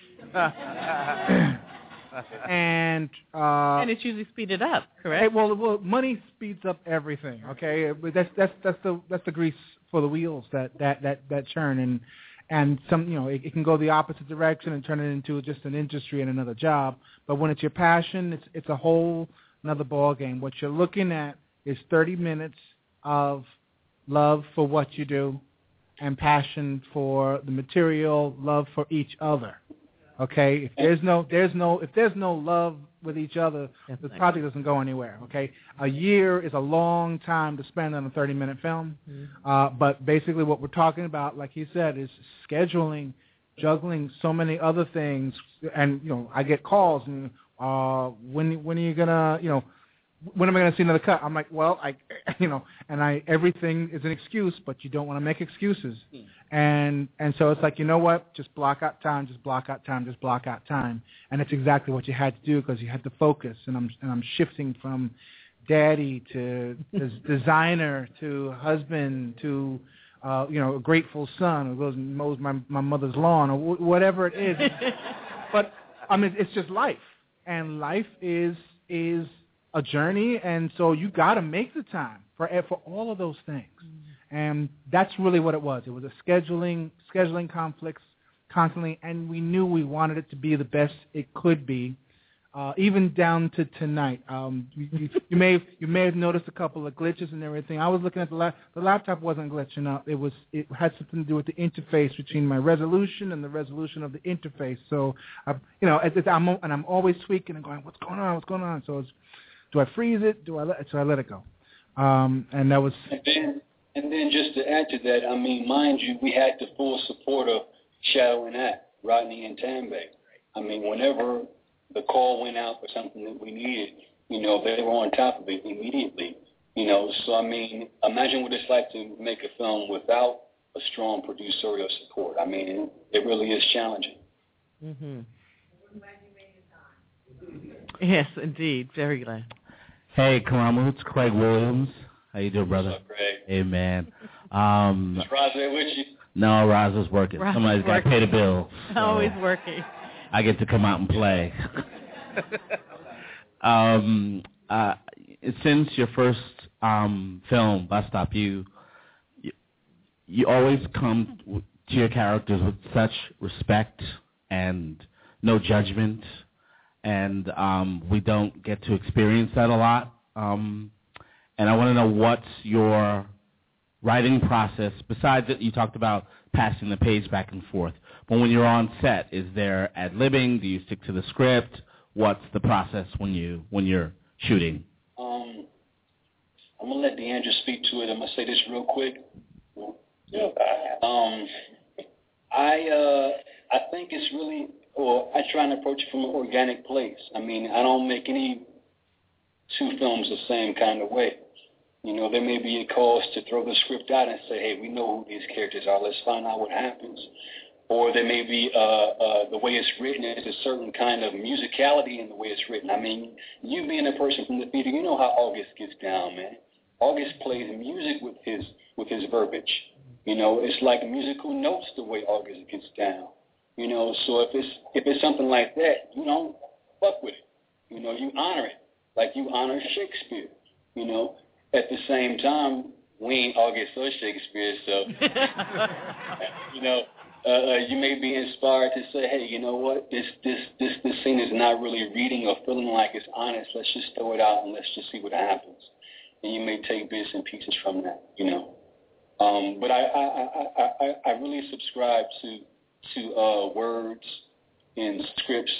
and uh, and it's usually speeded up, correct? Hey, well, well, money speeds up everything. Okay, but that's that's that's the that's the grease for the wheels that that that, that churn, and and some, you know, it, it can go the opposite direction and turn it into just an industry and another job. But when it's your passion, it's it's a whole another ball game. What you're looking at is thirty minutes of love for what you do, and passion for the material, love for each other. Okay, if there's no, there's no, if there's no love with each other, the project doesn't go anywhere. Okay, a year is a long time to spend on a thirty-minute film, mm-hmm. uh, but basically what we're talking about, like he said, is scheduling, juggling so many other things, and you know, I get calls and uh, when when are you gonna, you know, when am I gonna see another cut? I'm like, well, I, you know, and I everything is an excuse, but you don't want to make excuses. Mm. And and so it's like, you know what? Just block out time. Just block out time. Just block out time. And it's exactly what you had to do because you had to focus. And I'm and I'm shifting from daddy to designer to husband to uh, you know, a grateful son who goes and mows my my mother's lawn or w- whatever it is. But I mean, it's just life, and life is is a journey, and so you got to make the time for for all of those things. And that's really what it was. It was a scheduling scheduling conflicts constantly, and we knew we wanted it to be the best it could be, uh, even down to tonight. Um, you, you, you may have, you may have noticed a couple of glitches and everything. I was looking at the la- the laptop wasn't glitching up. It was it had something to do with the interface between my resolution and the resolution of the interface. So, I, you know, it's, it's, I'm and I'm always tweaking and going, what's going on? What's going on? So, it's, do I freeze it? Do I let so I let it go? Um, and that was. And then, And then just to add to that, I mean, mind you, we had the full support of Shadow and Act, Rodney and Tambay. I mean, whenever the call went out for something that we needed, you know, they were on top of it immediately. You know, so I mean, imagine what it's like to make a film without a strong producerial support. I mean, it really is challenging. Mm-hmm. Yes, indeed. Very glad. Hey, Karamu, it's Craig Williams. How you doing, brother? What's up, Craig? Hey, man. Um, Is Roz there with you? no, Raza's working. Raza's Somebody's got to working. pay the bill. So Always working. I get to come out and play. um, uh, since your first um, film, Bus Stop, you, you you always come to your characters with such respect and no judgment, and um, we don't get to experience that a lot. Um, and I want to know what's your writing process, besides that you talked about passing the page back and forth. But when you're on set, is there ad-libbing? Do you stick to the script? What's the process when, you, when you're shooting? Um, I'm going to let Deandra speak to it. I'm going to say this real quick. Um, I uh, I think it's really, or I try and approach it from an organic place. I mean, I don't make any two films the same kind of way. You know, there may be a cause to throw the script out and say, hey, we know who these characters are. Let's find out what happens. Or there may be uh, uh, the way it's written, there's a certain kind of musicality in the way it's written. I mean, you being a person from the theater, you know how August gets down, man. August plays music with his with his verbiage. You know, it's like musical notes the way August gets down. You know, so if it's if it's something like that, you don't fuck with it. You know, you honor it like you honor Shakespeare. You know, at the same time, we ain't August or Shakespeare, so you know. Uh, you may be inspired to say, hey, you know what, this this this this scene is not really reading or feeling like it's honest. Let's just throw it out and let's just see what happens. And you may take bits and pieces from that, you know. Um, but I I, I, I I really subscribe to to uh, words and scripts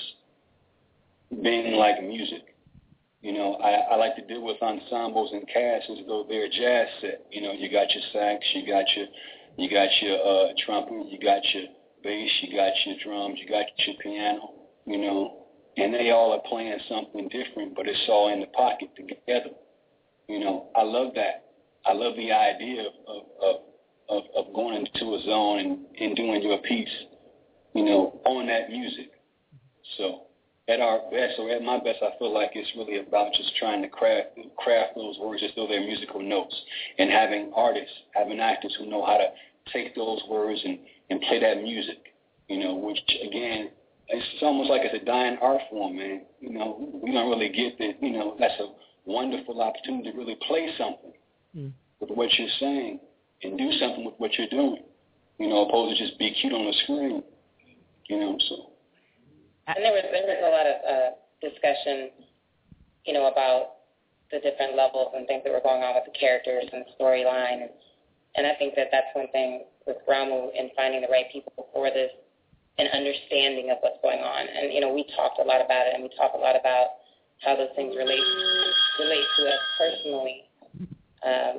being like music. You know, I, I like to deal with ensembles and casts as though they're a jazz set. You know, you got your sax, you got your You got your uh, trumpet, you got your bass, you got your drums, you got your piano, you know, and they all are playing something different, but it's all in the pocket together. You know, I love that. I love the idea of of, of, of going into a zone and, and doing your piece, you know, on that music. So at our best, or at my best, I feel like it's really about just trying to craft craft those words as though they're musical notes, and having artists, having actors who know how to take those words and, and play that music, you know, which, again, it's almost like it's a dying art form, man. You know, we don't really get that, you know, that's a wonderful opportunity to really play something mm. with what you're saying and do something with what you're doing, you know, opposed to just be cute on the screen, you know, so. And there was, there was a lot of uh, discussion, you know, about the different levels and things that were going on with the characters and the storyline. And, and I think that that's one thing with Ramu in finding the right people for this and understanding of what's going on. And, you know, we talked a lot about it, and we talked a lot about how those things relate relate to us personally. Um,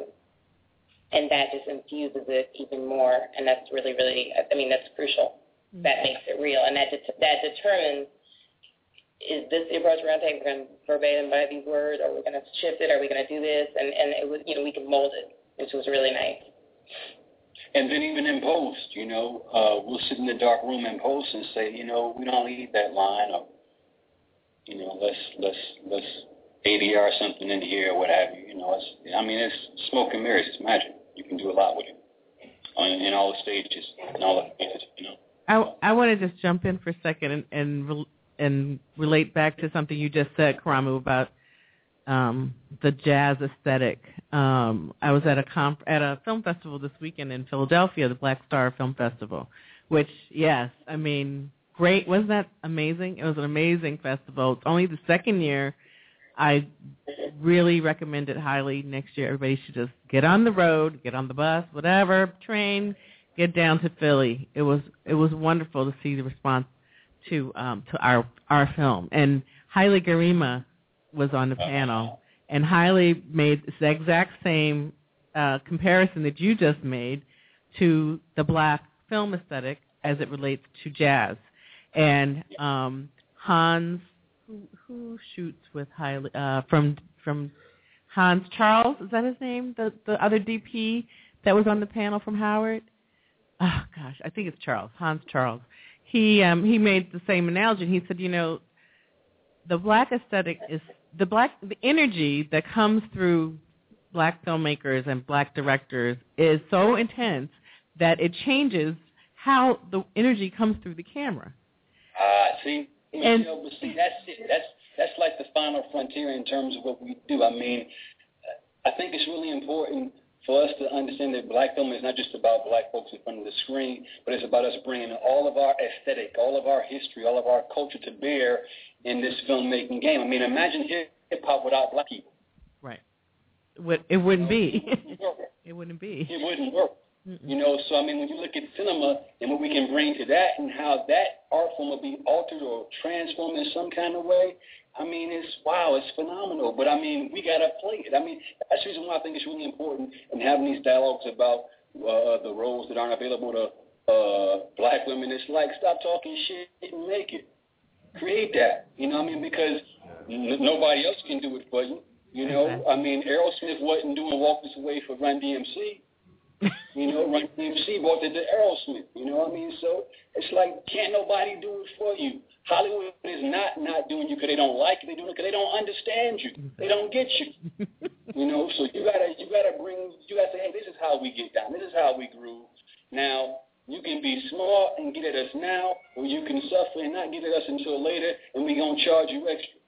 and that just infuses it even more. And that's really, really, I mean, that's crucial. Mm-hmm. That makes it real. And that det- that determines, is this the approach we're going to take? We're going to verbatim by these words, or we're going to shift it, are we going to do this? And, and it was, you know, we can mold it, which was really nice. And then even in post, you know, uh, we'll sit in the dark room in post and say, you know, we don't need that line, or, you know, let's let's let's A D R something in here, or what have you. You know, it's, I mean, it's smoke and mirrors. It's magic. You can do a lot with it on, in all the stages, in all the stages, you know. I I want to just jump in for a second and and and relate back to something you just said, Karamu, about um, the jazz aesthetic. Um, I was at a comp- at a film festival this weekend in Philadelphia, the Black Star Film Festival, which, yes, I mean, great. Wasn't that amazing? It was an amazing festival. It's only the second year. I really recommend it highly. Next year, everybody should just get on the road, get on the bus, whatever, train, get down to Philly. It was it was wonderful to see the response to um, to our our film. And Haile Gerima was on the panel, and Haile made the exact same uh, comparison that you just made to the black film aesthetic as it relates to jazz. And um, Hans, who, who shoots with Hailey, uh, from from Hans Charles, is that his name? The the other D P that was on the panel from Howard? Oh, gosh, I think it's Charles, Hans Charles. He um, he made the same analogy. He said, you know, the black aesthetic is, the black, the energy that comes through black filmmakers and black directors is so intense that it changes how the energy comes through the camera. Ah, uh, see, and, you know, but see, that's it. That's that's like the final frontier in terms of what we do. I mean, I think it's really important for us to understand that black film is not just about black folks in front of the screen, but it's about us bringing all of our aesthetic, all of our history, all of our culture to bear in this filmmaking game. I mean, imagine hip-hop without black people. Right. It wouldn't be. It wouldn't be. It wouldn't work. Mm-mm. You know, so I mean, when you look at cinema and what we can bring to that and how that art form will be altered or transformed in some kind of way, I mean, it's, wow, it's phenomenal. But, I mean, we got to play it. I mean, that's the reason why I think it's really important in having these dialogues about uh, the roles that aren't available to uh, black women. It's like, stop talking shit and make it. Create that. You know what I mean? Because n- nobody else can do it for you. You know, I mean, Aerosmith wasn't doing Walk This Way for Run D M C. You know, Run D M C brought it to Aerosmith. You know what I mean? So it's like, can't nobody do it for you. Hollywood is not not doing you because they don't like it. They're doing it because they don't understand you. They don't get you. You know, so you gotta you gotta bring you gotta say, hey, this is how we get down. This is how we groove. Now you can be smart and get at us now, or you can suffer and not get at us until later, and we gonna charge you extra.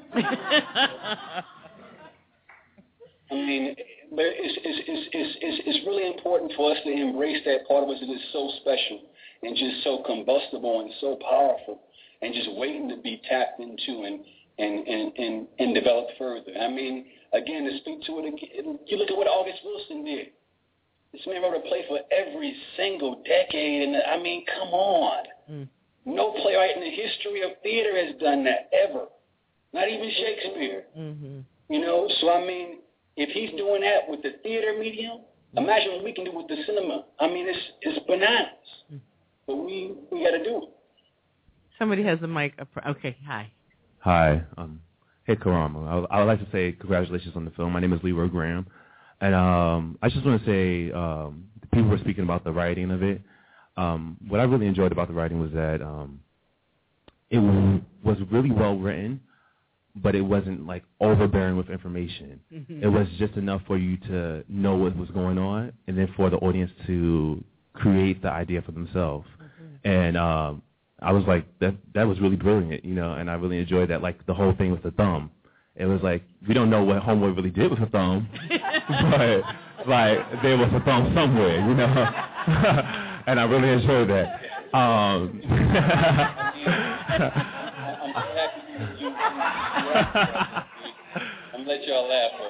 I mean, but it's, it's, it's, it's, it's, it's really important for us to embrace that part of us that is so special and just so combustible and so powerful and just waiting to be tapped into and, and, and, and, and developed further. I mean, again, to speak to it again, you look at what August Wilson did. This man wrote a play for every single decade, and I mean, come on. Mm. No playwright in the history of theater has done that, ever. Not even Shakespeare. Mm-hmm. You know, so I mean, if he's doing that with the theater medium, imagine what we can do with the cinema. I mean, it's it's bananas. But we, we got to do it. Somebody has the mic up. Okay, hi. Hi. Um, hey, Karama. I would, I would like to say congratulations on the film. My name is Leroy Graham. And um, I just want to say, um, the people were speaking about the writing of it. Um, what I really enjoyed about the writing was that um, it w- was really well written, but it wasn't like overbearing with information. Mm-hmm. It was just enough for you to know what was going on, and then for the audience to create the idea for themselves. Mm-hmm. And um, I was like, that that was really brilliant, you know, and I really enjoyed that, like the whole thing with the thumb. It was like, we don't know what Homeboy really did with the thumb, but like there was a thumb somewhere, you know. And I really enjoyed that. Um, I'm gonna let y'all laugh for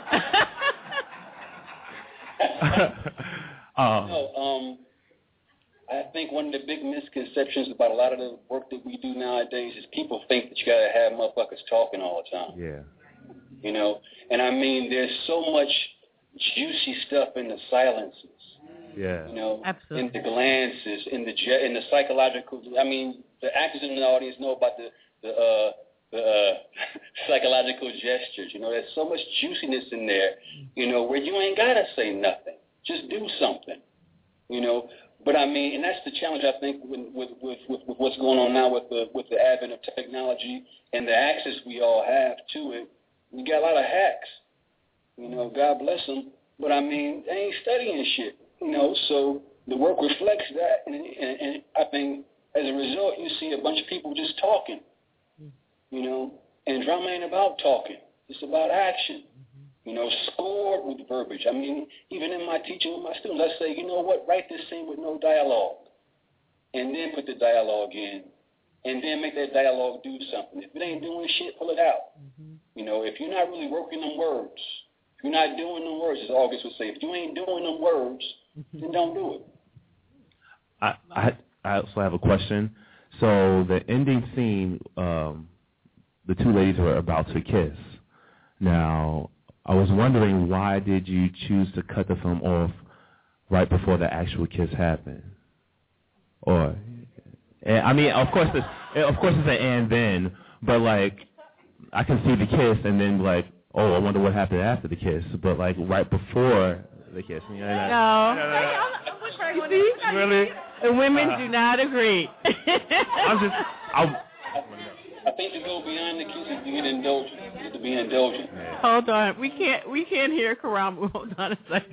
a minute. um, no, um, I think one of the big misconceptions about a lot of the work that we do nowadays is people think that you gotta have motherfuckers talking all the time. Yeah. You know, and I mean, there's so much juicy stuff in the silences. Yeah. You know, absolutely. In the glances, in the ge- in the psychological. I mean, the actors in the audience know about the the uh, the uh, psychological gestures. You know, there's so much juiciness in there. You know, where you ain't gotta say nothing, just do something. You know, but I mean, and that's the challenge I think with with with, with, with what's going on now with the with the advent of technology and the access we all have to it. We got a lot of hacks. You know, God bless them, but I mean, they ain't studying shit. You know, so the work reflects that, and, and, and I think as a result, you see a bunch of people just talking, you know, and drama ain't about talking. It's about action, you know, scored with verbiage. I mean, even in my teaching with my students, I say, you know what, write this scene with no dialogue, and then put the dialogue in, and then make that dialogue do something. If it ain't doing shit, pull it out. Mm-hmm. You know, if you're not really working them words, if you're not doing them words, as August would say, if you ain't doing them words, then don't do it. I, I I also have a question. So the ending scene, um, the two ladies were about to kiss. Now, I was wondering, why did you choose to cut the film off right before the actual kiss happened? Or, I mean, of course, it's, of course it's an and then, but like, I can see the kiss and then like, oh, I wonder what happened after the kiss. But like right before the kiss, you know, no, no, no, no. See? Really? And women uh, do not agree. I'm just, I'm, I think to go beyond the kiss is to get indulgent. To be indulgent. Hold on, we can't, we can't hear Karamu. Hold on a second.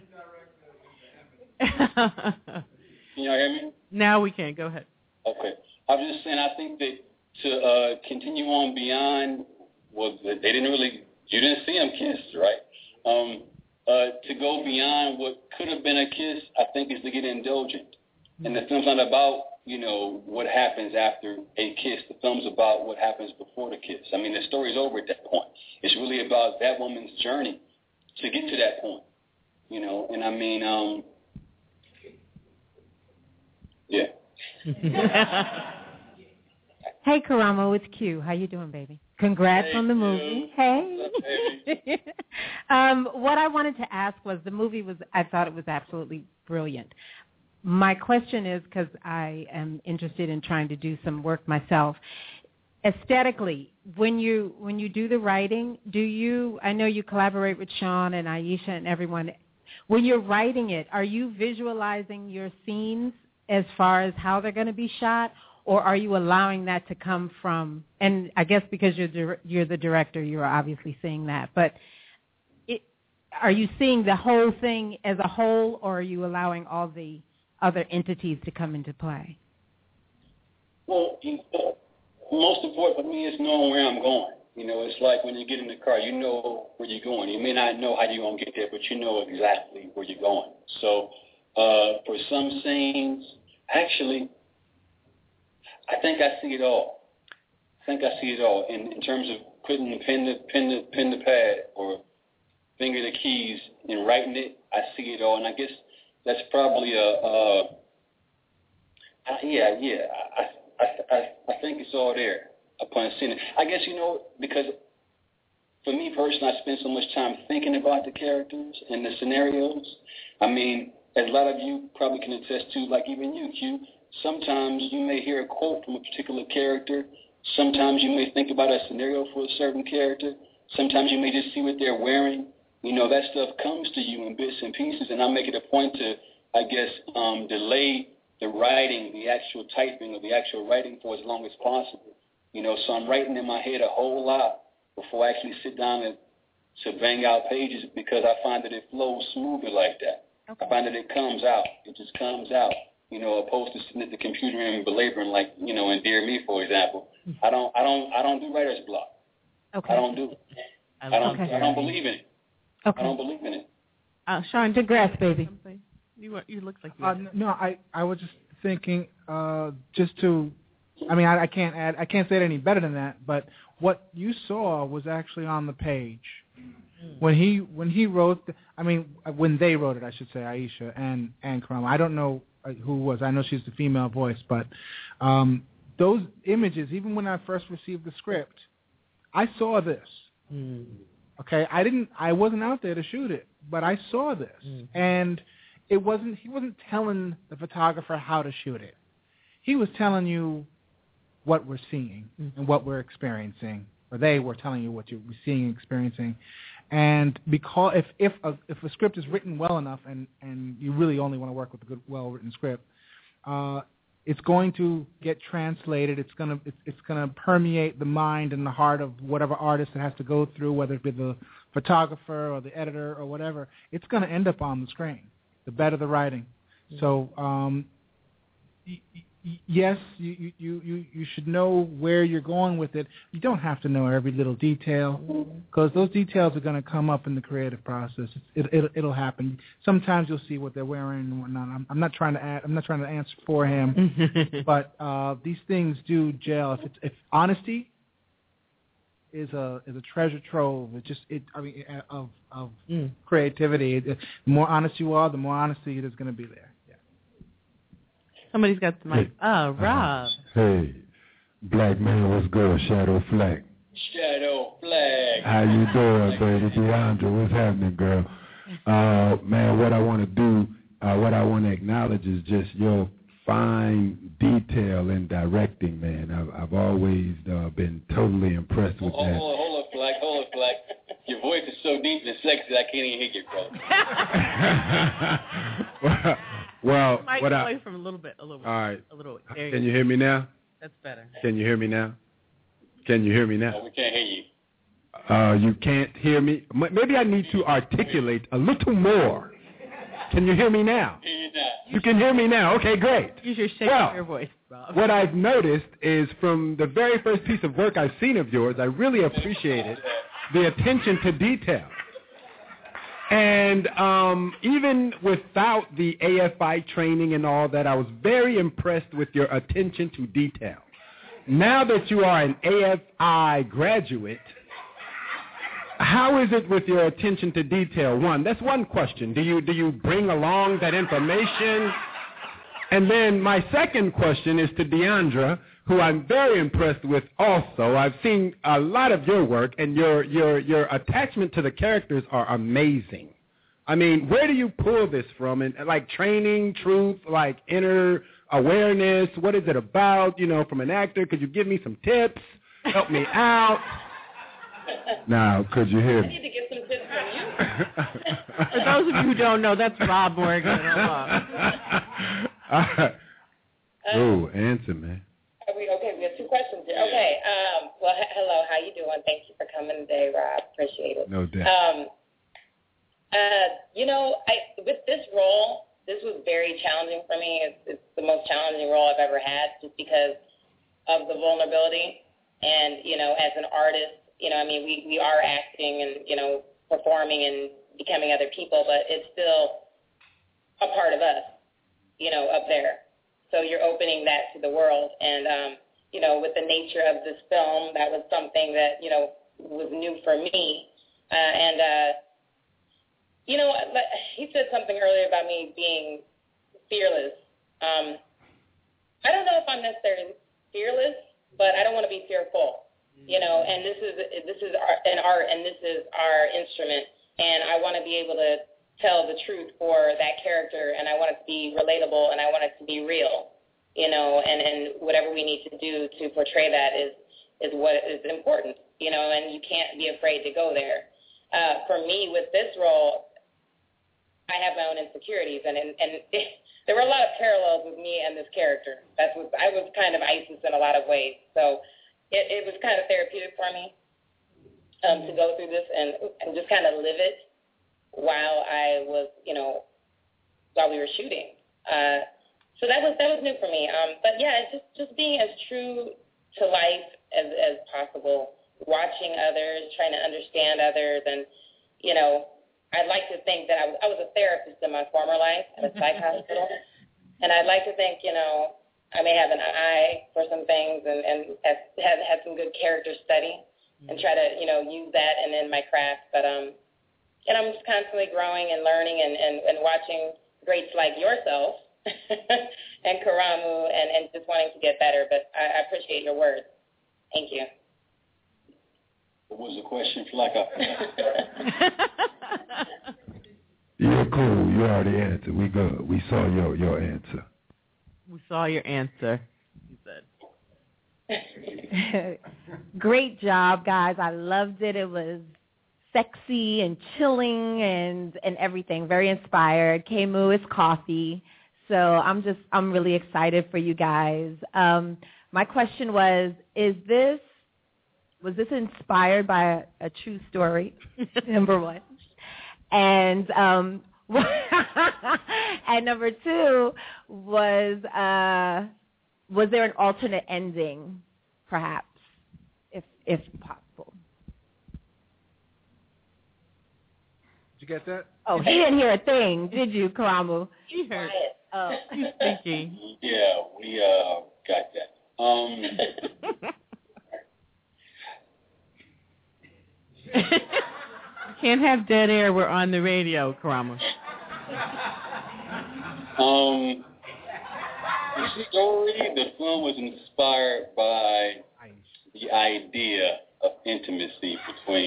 Can y'all hear me? Now we can. Go ahead. Okay. I was just saying, I think that to uh, continue on beyond, well, they didn't really, you didn't see them kiss, right? Um, uh, to go beyond what could have been a kiss, I think, is to get indulgent. And the film's not about, you know, what happens after a kiss. The film's about what happens before the kiss. I mean, the story's over at that point. It's really about that woman's journey to get to that point, you know. And I mean, um, yeah. Hey, Karamo, it's Q. How you doing, baby? Congrats hey, on the movie. Q. Hey. Hey. um, what I wanted to ask was, the movie was, I thought it was absolutely brilliant. My question is, because I am interested in trying to do some work myself, aesthetically, when you when you do the writing, do you, I know you collaborate with Sean and Aisha and everyone, when you're writing it, are you visualizing your scenes as far as how they're going to be shot, or are you allowing that to come from, and I guess because you're you're the director, you're obviously seeing that, but it, are you seeing the whole thing as a whole, or are you allowing all the other entities to come into play? Well, most important for me is knowing where I'm going. You know, it's like when you get in the car, you know where you're going. You may not know how you're going to get there, but you know exactly where you're going. So uh, for some scenes, actually, I think I see it all. I think I see it all in, in terms of putting the pen to pen to pen to pad or finger the keys and writing it. I see it all, and I guess that's probably a, a uh, yeah, yeah. I, I, I, I think it's all there upon seeing it. I guess, you know, because for me personally, I spend so much time thinking about the characters and the scenarios. I mean, as a lot of you probably can attest to, like even you, Q, sometimes you may hear a quote from a particular character. Sometimes you may think about a scenario for a certain character. Sometimes you may just see what they're wearing. You know, that stuff comes to you in bits and pieces, and I make it a point to, I guess, um, delay the writing, the actual typing or the actual writing for as long as possible. You know, so I'm writing in my head a whole lot before I actually sit down and to bang out pages, because I find that it flows smoother like that. Okay. I find that it comes out. It just comes out. You know, opposed to sitting at the computer and belaboring, like, you know, in Dear Me, for example. I don't, I don't, I don't do writer's block. Okay. I don't do it. I don't, okay. I don't believe in it. Okay. I don't believe in it. Uh, Sean, digress, baby. You, you look like you. Uh, no, I, I was just thinking, uh, just to, I mean, I, I can't add, I can't say it any better than that. But what you saw was actually on the page. When he when he wrote, the, I mean, when they wrote it, I should say, Aisha and and Karamo. I don't know who it was. I know she's the female voice, but um, those images, even when I first received the script, I saw this. Mm. Okay, I didn't, I wasn't out there to shoot it, but I saw this, mm. and it wasn't. He wasn't telling the photographer how to shoot it. He was telling you what we're seeing mm. and what we're experiencing, or they were telling you what you're seeing and experiencing. And because if if a, if a script is written well enough, and, and you really only want to work with a good, well-written script, uh, it's going to get translated. It's gonna it's, it's gonna permeate the mind and the heart of whatever artist it has to go through, whether it be the photographer or the editor or whatever. It's gonna end up on the screen. The better the writing. Mm-hmm. So um, y- y- yes, you, you you you should know where you're going with it. You don't have to know every little detail, because those details are going to come up in the creative process. It, it, it'll happen. Sometimes you'll see what they're wearing and whatnot. I'm, I'm not trying to add, I'm not trying to answer for him, but uh, these things do gel. If it's, if honesty is a is a treasure trove, it just it I mean of of mm. creativity. It, the more honest you are, the more honesty it is going to be there. Somebody's got the mic. Hey. Oh, Rob. Uh-huh. Hey, black man, what's good? Shadow Flag. Shadow Flag. How you doing, baby? DeAndre, what's happening, girl? Uh, man, what I want to do, uh, what I want to acknowledge is just your fine detail in directing, man. I've, I've always uh, been totally impressed with hold, that. Hold on, hold on, Flack, hold on, Flack. Your voice is so deep and sexy, I can't even hear you, bro. well, Mic what away I, from a little bit, a little bit. all right. A little bit. There Can you you hear me now? That's better. Can you hear me now? Can you hear me now? No, we can't hear you. Uh, you can't hear me? M- Maybe I need to articulate a little more. Can you hear me now? Hear you now. You can hear me now. Okay, great. Use your Shakespeare Well, voice, Bob. What I've noticed is from the very first piece of work I've seen of yours, I really appreciated the attention to detail. And um, even without the A F I training and all that, I was very impressed with your attention to detail. Now that you are an A F I graduate, how is it with your attention to detail? One, that's one question. Do you do you bring along that information? And then my second question is to Deandra, who I'm very impressed with also. I've seen a lot of your work, and your your your attachment to the characters are amazing. I mean, where do you pull this from? And like training, truth, like inner awareness, what is it about? You know, from an actor, could you give me some tips? Help me out. Now, could you hear I me? need to get some tips from you. For those of you who don't know, that's Rob Morgan. Oh, answer, man. Are we okay? We have two questions here. Okay. Um, well, h- hello. How you doing? Thank you for coming today, Rob. Appreciate it. No doubt. Um, uh, you know, I with this role, this was very challenging for me. It's, it's the most challenging role I've ever had, just because of the vulnerability. And you know, as an artist, you know, I mean, we we are acting and you know, performing and becoming other people, but it's still a part of us, you know, up there. So you're opening that to the world. And, um, you know, with the nature of this film, that was something that, you know, was new for me. Uh, and, uh, you know, he said something earlier about me being fearless. Um, I don't know if I'm necessarily fearless, but I don't want to be fearful, you know, and this is this is our, an art, and this is our instrument. And I want to be able to tell the truth for that character, and I want it to be relatable, and I want it to be real, you know, and, and whatever we need to do to portray that is is what is important, you know, and you can't be afraid to go there. Uh, for me, with this role, I have my own insecurities, and, and, and there were a lot of parallels with me and this character. That's what, I was kind of ISIS in a lot of ways, so it, it was kind of therapeutic for me um, to go through this and, and just kind of live it while I was, you know, while we were shooting. Uh, so that was that was new for me. Um, but yeah, it's just, just being as true to life as, as possible, watching others, trying to understand others. And, you know, I'd like to think that I was, I was a therapist in my former life at a psych hospital. And I'd like to think, you know, I may have an eye for some things and, and have, have had some good character study and try to, you know, use that and in my craft. But, um, and I'm just constantly growing and learning and, and, and watching greats like yourself and Karamu and, and just wanting to get better. But I, I appreciate your words. Thank you. What was the question, Flacco? You're cool. You already answered. We good. We saw your, your answer. We saw your answer, he said. Great job, guys. I loved it. It was sexy and chilling and, and everything. Very inspired. K-Moo is coffee. So I'm just, I'm really excited for you guys. Um, my question was, is this, was this inspired by a, a true story? Number one. And, um, and number two was, uh, was there an alternate ending, perhaps, if, if possible? Did you get that? Oh, he didn't hear a thing, did you, Karamu? He heard. Oh. He's thinking. Yeah, we uh, got that. Um, Can't have dead air. We're on the radio, Karamu. um, the story, the film was inspired by the idea of intimacy between.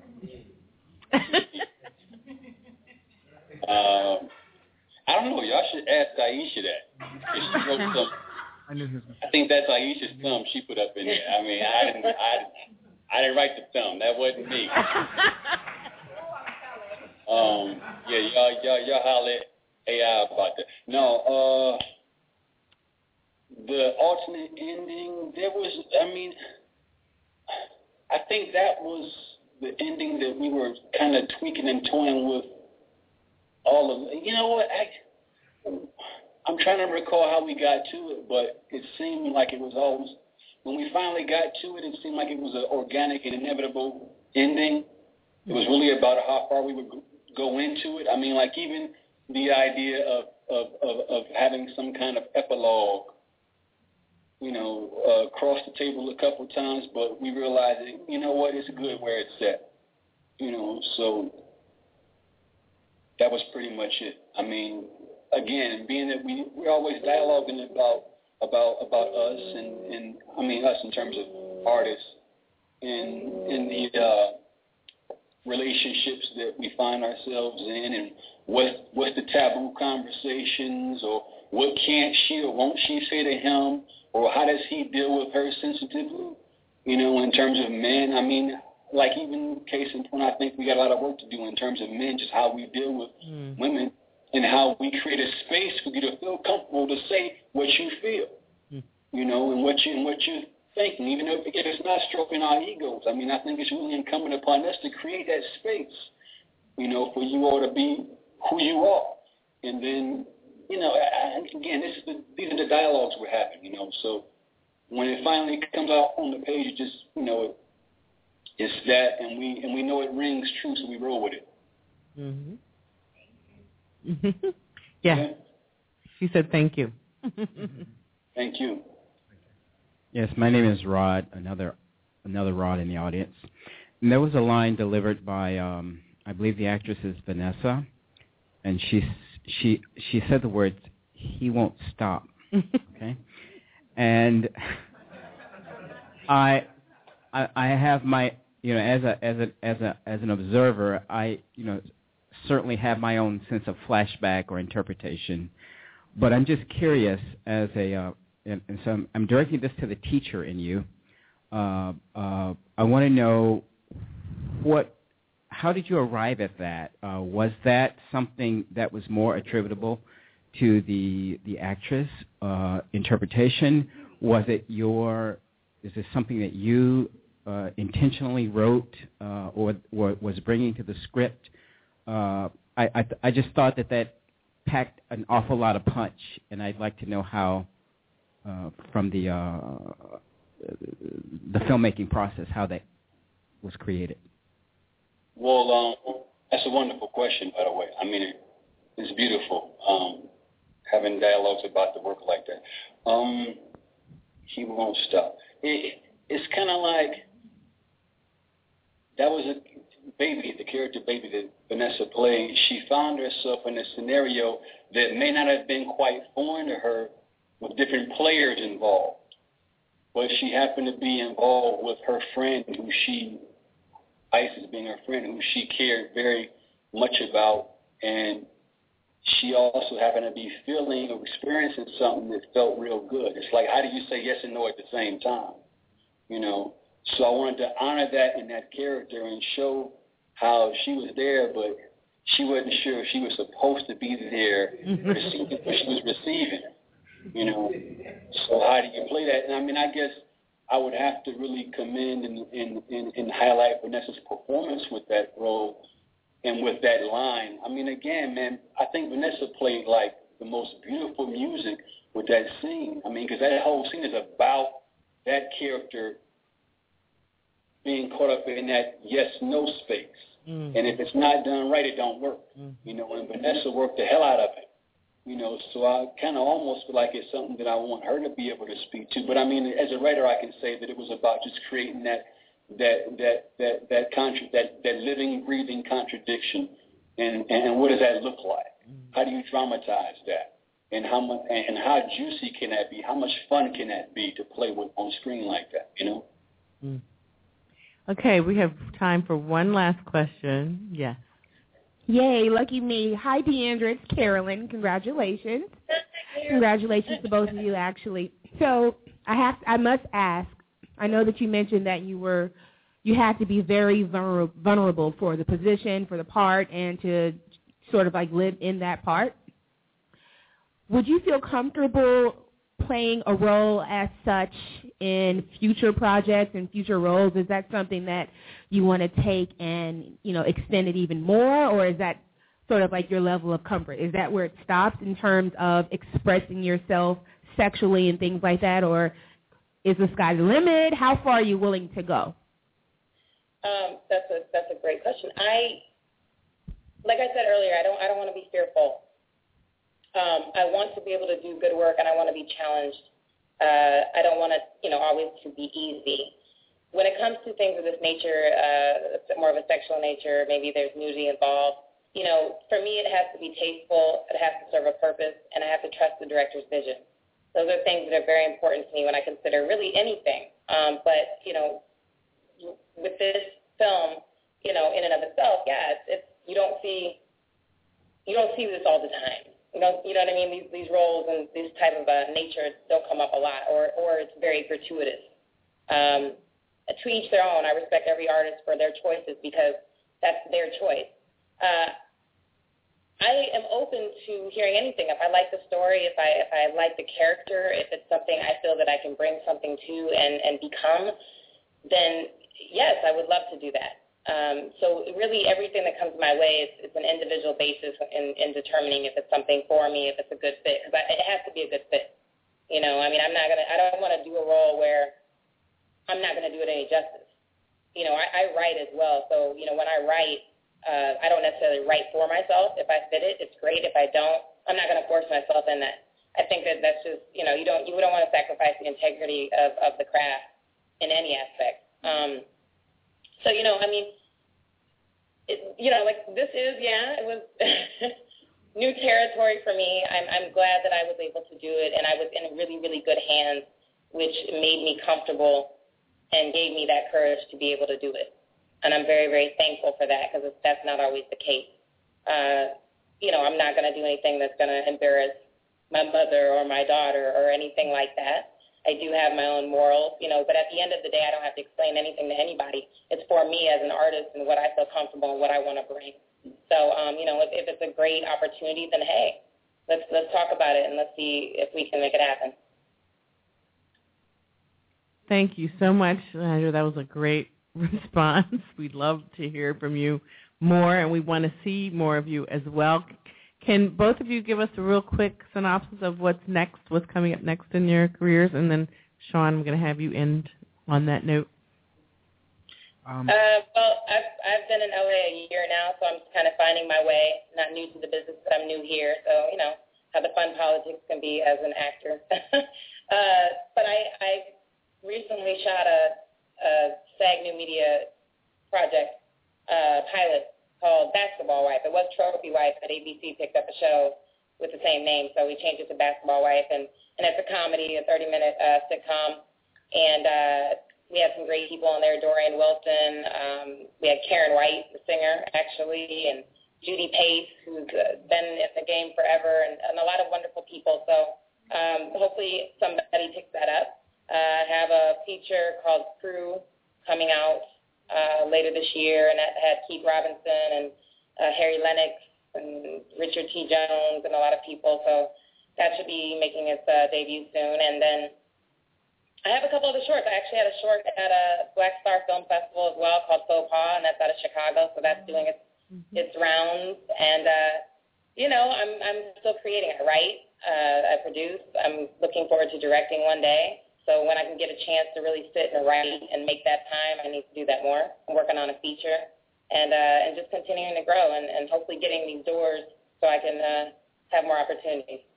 um, I don't know. Y'all should ask Aisha that. If she wrote some, I knew he was. I think that's Aisha's thumb she put up in there. I mean, I didn't, I, I didn't write the thumb. That wasn't me. Um, yeah, y'all, y'all, y'all holler at A I about that. No, uh, the alternate ending, there was, I mean, I think that was the ending that we were kind of tweaking and toying with all of, you know what, I, I'm trying to recall how we got to it, but it seemed like it was always, when we finally got to it, it seemed like it was an organic and inevitable ending. It was really about how far we would go into it. I mean, like even the idea of, of, of, of having some kind of epilogue, you know, uh, across the table a couple times, but we realized that, you know what, it's good where it's at. You know, so that was pretty much it. I mean, again, being that we, we're always dialoguing about about about us and, and I mean us in terms of artists and in the uh, relationships that we find ourselves in, and what's what's the taboo conversations, or what can't she or won't she say to him, or how does he deal with her sensitively, you know, in terms of men. I mean, like even case in point, I think we got a lot of work to do in terms of men, just how we deal with mm. women, and how we create a space for you to feel comfortable to say what you feel, mm. you know, and what you and what you thinking, even if it's not stroking our egos. I mean, I think it's really incumbent upon us to create that space, you know, for you all to be who you are. And then, you know, again, this is the, these are the dialogues we're having, you know. So when it finally comes out on the page, it just, you know, it's that, and we and we know it rings true, so we roll with it. Mm-hmm. yeah. yeah. She said thank you. Thank you. Yes, my name is Rod, another another Rod in the audience. And there was a line delivered by, um, I believe the actress is Vanessa, and she she she said the words, "He won't stop." Okay, and I, I I have my, you know, as a as a as a as an observer, I you know certainly have my own sense of flashback or interpretation, but I'm just curious as a uh, And, and so I'm, I'm directing this to the teacher in you. Uh, uh, I want to know what, how did you arrive at that? Uh, was that something that was more attributable to the the actress uh, interpretation? Was it your, is this something that you uh, intentionally wrote uh, or, or was bringing to the script? Uh, I, I I just thought that that packed an awful lot of punch, and I'd like to know how. Uh, from the uh, the filmmaking process, how that was created? Well, um, that's a wonderful question, by the way. I mean, it, it's beautiful um, having dialogues about the work like that. Um, he won't stop. It, it's kind of like that was a baby, the character baby that Vanessa played. She found herself in a scenario that may not have been quite foreign to her, with different players involved. But she happened to be involved with her friend who she, Isis being her friend, who she cared very much about. And she also happened to be feeling or experiencing something that felt real good. It's like, how do you say yes and no at the same time? You know? So I wanted to honor that in that character and show how she was there, but she wasn't sure if she was supposed to be there, receiving what she was receiving. You know, so how do you play that? And I mean, I guess I would have to really commend and, and, and, and highlight Vanessa's performance with that role and with that line. I mean, again, man, I think Vanessa played like the most beautiful music with that scene. I mean, because that whole scene is about that character being caught up in that yes-no space. Mm. And if it's not done right, it don't work. Mm. You know, and Vanessa worked the hell out of it. You know, so I kind of almost feel like it's something that I want her to be able to speak to. But I mean, as a writer, I can say that it was about just creating that that that that that contra- that, that living, breathing contradiction, and and what does that look like? How do you dramatize that? And how much and how juicy can that be? How much fun can that be to play with on screen like that? You know. Mm. Okay, we have time for one last question. Yes. Yay, lucky me. Hi, Deandra. It's Carolyn. Congratulations. Congratulations to both of you, actually. So I have, I must ask. I know that you mentioned that you were, you had to be very vulner- vulnerable for the position, for the part, and to sort of like live in that part. Would you feel comfortable playing a role as such in future projects and future roles? Is that something that you want to take and, you know, extend it even more, or is that sort of like your level of comfort? Is that where it stops in terms of expressing yourself sexually and things like that, or is the sky the limit? How far are you willing to go? Um, that's a that's a great question. I, like I said earlier, I don't I don't want to be fearful. Um, I want to be able to do good work, and I want to be challenged. Uh, I don't want to, you know, always to be easy. When it comes to things of this nature, uh, more of a sexual nature, maybe there's nudity involved, you know, for me it has to be tasteful, it has to serve a purpose, and I have to trust the director's vision. Those are things that are very important to me when I consider really anything. Um, but, you know, with this film, you know, in and of itself, yeah, it's, it's you don't see you don't see this all the time. You know, you know what I mean? These these roles and this type of uh, nature don't come up a lot, or or it's very gratuitous. Um, to each their own. I respect every artist for their choices because that's their choice. Uh, I am open to hearing anything. If I like the story, if I if I like the character, if it's something I feel that I can bring something to and, and become, then yes, I would love to do that. Um, so really everything that comes my way is, is an individual basis in, in determining if it's something for me, if it's a good fit, because it has to be a good fit. You know, I mean, I'm not going to, I don't want to do a role where I'm not going to do it any justice. You know, I, I write as well. So, you know, when I write, uh, I don't necessarily write for myself. If I fit it, it's great. If I don't, I'm not going to force myself in that. I think that that's just, you know, you don't, you don't want to sacrifice the integrity of, of the craft in any aspect. Um, So, you know, I mean, it, you know, like this is, yeah, it was new territory for me. I'm, I'm glad that I was able to do it, and I was in really, really good hands, which made me comfortable and gave me that courage to be able to do it. And I'm very, very thankful for that because that's not always the case. Uh, you know, I'm not going to do anything that's going to embarrass my mother or my daughter or anything like that. I do have my own morals, you know, but at the end of the day, I don't have to explain anything to anybody. It's for me as an artist and what I feel comfortable and what I want to bring. So, um, you know, if, if it's a great opportunity, then hey, let's let's talk about it and let's see if we can make it happen. Thank you so much, Andrew. That was a great response. We'd love to hear from you more, and we want to see more of you as well. Can both of you give us a real quick synopsis of what's next, what's coming up next in your careers? And then, Sean, I'm going to have you end on that note. Um, uh, well, I've, I've been in L A a year now, so I'm kind of finding my way. Not new to the business, but I'm new here. So, you know, how the fun politics can be as an actor. uh, but I, I recently shot a, a SAG New Media project uh, pilot called Basketball Wife. It was Trophy Wife, but A B C picked up a show with the same name, so we changed it to Basketball Wife. And, and it's a comedy, a thirty-minute uh, sitcom. And uh, we had some great people on there, Dorian Wilson. Um, we had Karen White, the singer, actually, and Judy Pace, who's uh, been in the game forever, and, and a lot of wonderful people. So um, hopefully somebody picks that up. Uh, I have a feature called Crew coming out Uh, later this year, and that had Keith Robinson and uh, Harry Lennox and Richard T. Jones and a lot of people, so that should be making its uh, debut soon. And then I have a couple of the shorts. I actually had a short at a Black Star Film Festival as well called Faux Pas, and that's out of Chicago, so that's doing its mm-hmm. its rounds. And uh, you know, I'm I'm still creating. I write, uh, I produce. I'm looking forward to directing one day. So when I can get a chance to really sit and write and make that time, I need to do that more. I'm working on a feature and uh, and just continuing to grow and, and hopefully getting these doors so I can uh, have more opportunities.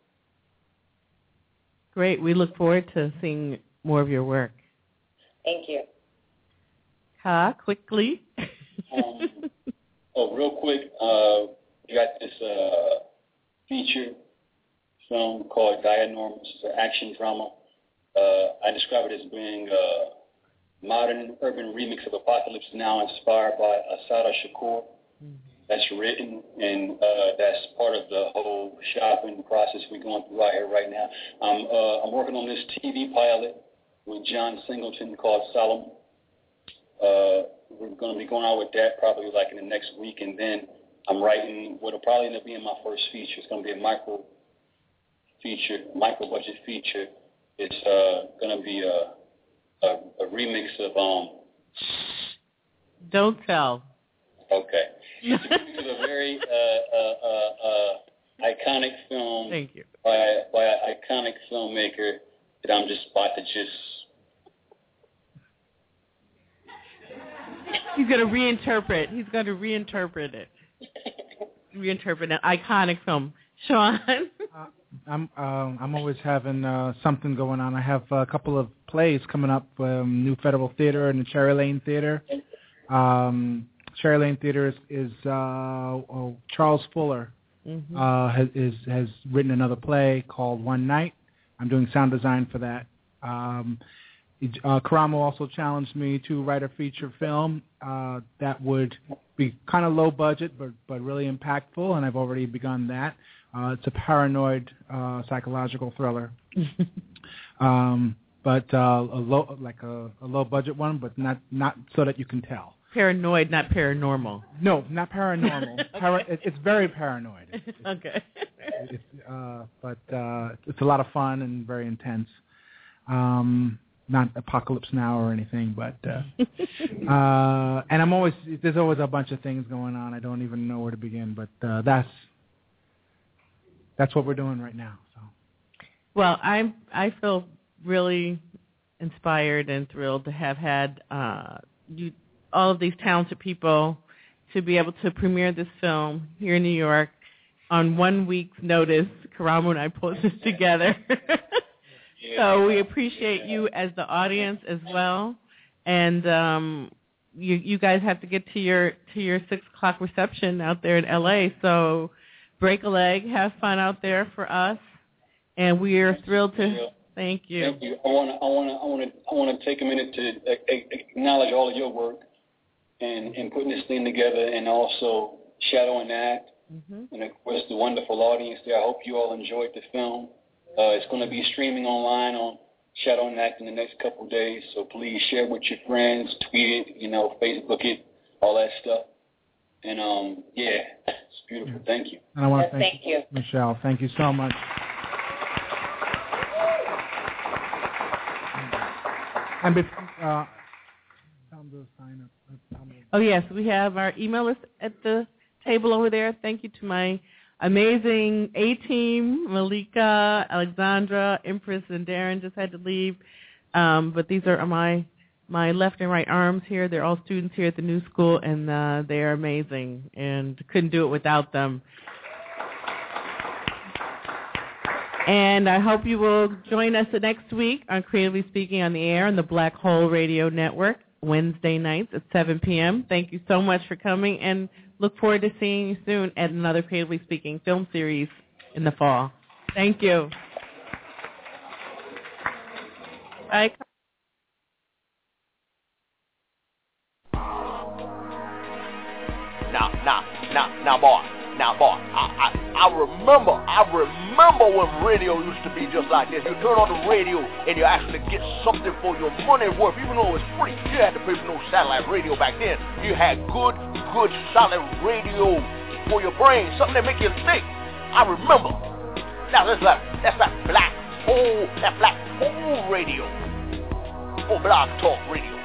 Great. We look forward to seeing more of your work. Thank you. Ha, quickly. um, oh, real quick, uh, we got this uh, feature film called Dianormous. It's an action drama. Uh, I describe it as being uh, modern urban remix of Apocalypse Now, inspired by Asada Shakur. That's written, and uh, that's part of the whole shopping process we're going through out here right now. I'm, uh, I'm working on this T V pilot with John Singleton called Solemn. Uh, we're going to be going out with that probably like in the next week, and then I'm writing what'll probably end up being my first feature. It's going to be a micro feature, micro budget feature. It's uh, going to be a, a, a remix of um. Don't tell. Okay. It's a, it's a very uh, uh, uh, uh, iconic film. Thank you. By by an iconic filmmaker that I'm just about to just. He's going to reinterpret. He's going to reinterpret it. Reinterpret an iconic film. Sean. uh, I'm um, I'm always having uh, something going on. I have a couple of plays coming up. Um, New Federal Theater and the Cherry Lane Theater. Um, Cherry Lane Theater is, is uh, oh, Charles Fuller mm-hmm. uh, has is, has written another play called One Night. I'm doing sound design for that. Um, uh, Karamo also challenged me to write a feature film uh, that would be kind of low budget but but really impactful, and I've already begun that. Uh, it's a paranoid uh, psychological thriller, um, but uh, a low like a, a low budget one, but not not so that you can tell. Paranoid, not paranormal. No, not paranormal. okay. Para- it, it's very paranoid. It's, okay. It's, uh, but uh, it's a lot of fun and very intense. Um, not Apocalypse Now or anything, but uh, uh, and I'm always there's always a bunch of things going on. I don't even know where to begin, but uh, that's that's what we're doing right now. So. Well, I'm I feel really inspired and thrilled to have had uh, you. all of these talented people to be able to premiere this film here in New York on one week's notice. Karamo and I pulled this together. So we appreciate you as the audience as well. And um, you, you guys have to get to your to your six o'clock reception out there in L A. So break a leg, have fun out there for us. And we are thrilled to thank you. Thank you. I want to I want to I want to I want to take a minute to acknowledge all of your work. And, and putting this thing together, and also Shadow and Act, mm-hmm. and of course the wonderful audience there. I hope you all enjoyed the film. Uh, it's going to be streaming online on Shadow and Act in the next couple of days, so please share with your friends, tweet it, you know, Facebook it, all that stuff. And um, yeah, it's beautiful. Yeah. Thank you. And I want to yes, thank, thank you, Michelle. Thank you so much. And before, uh, time to sign up. Oh, yes, we have our email list at the table over there. Thank you to my amazing A-team, Malika, Alexandra, Empress, and Darren just had to leave. Um, but these are my my left and right arms here. They're all students here at the new school, and uh, they are amazing, and couldn't do it without them. And I hope you will join us next week on Creatively Speaking on the Air on the Black Hole Radio Network. Wednesday nights at seven p.m. Thank you so much for coming, and look forward to seeing you soon at another Creatively Speaking film series in the fall. Thank you. Bye. Now, now, now, now, boy, now, boy, I, I, I remember, I remember when radio used to be just like this. You turn on the radio and you actually get something for your money worth, even though it was free. You had to pay for no satellite radio back then. You had good, good, solid radio for your brain, something that make you think. I remember. Now that's like that's like black hole, that black hole radio, or Blog Talk Radio.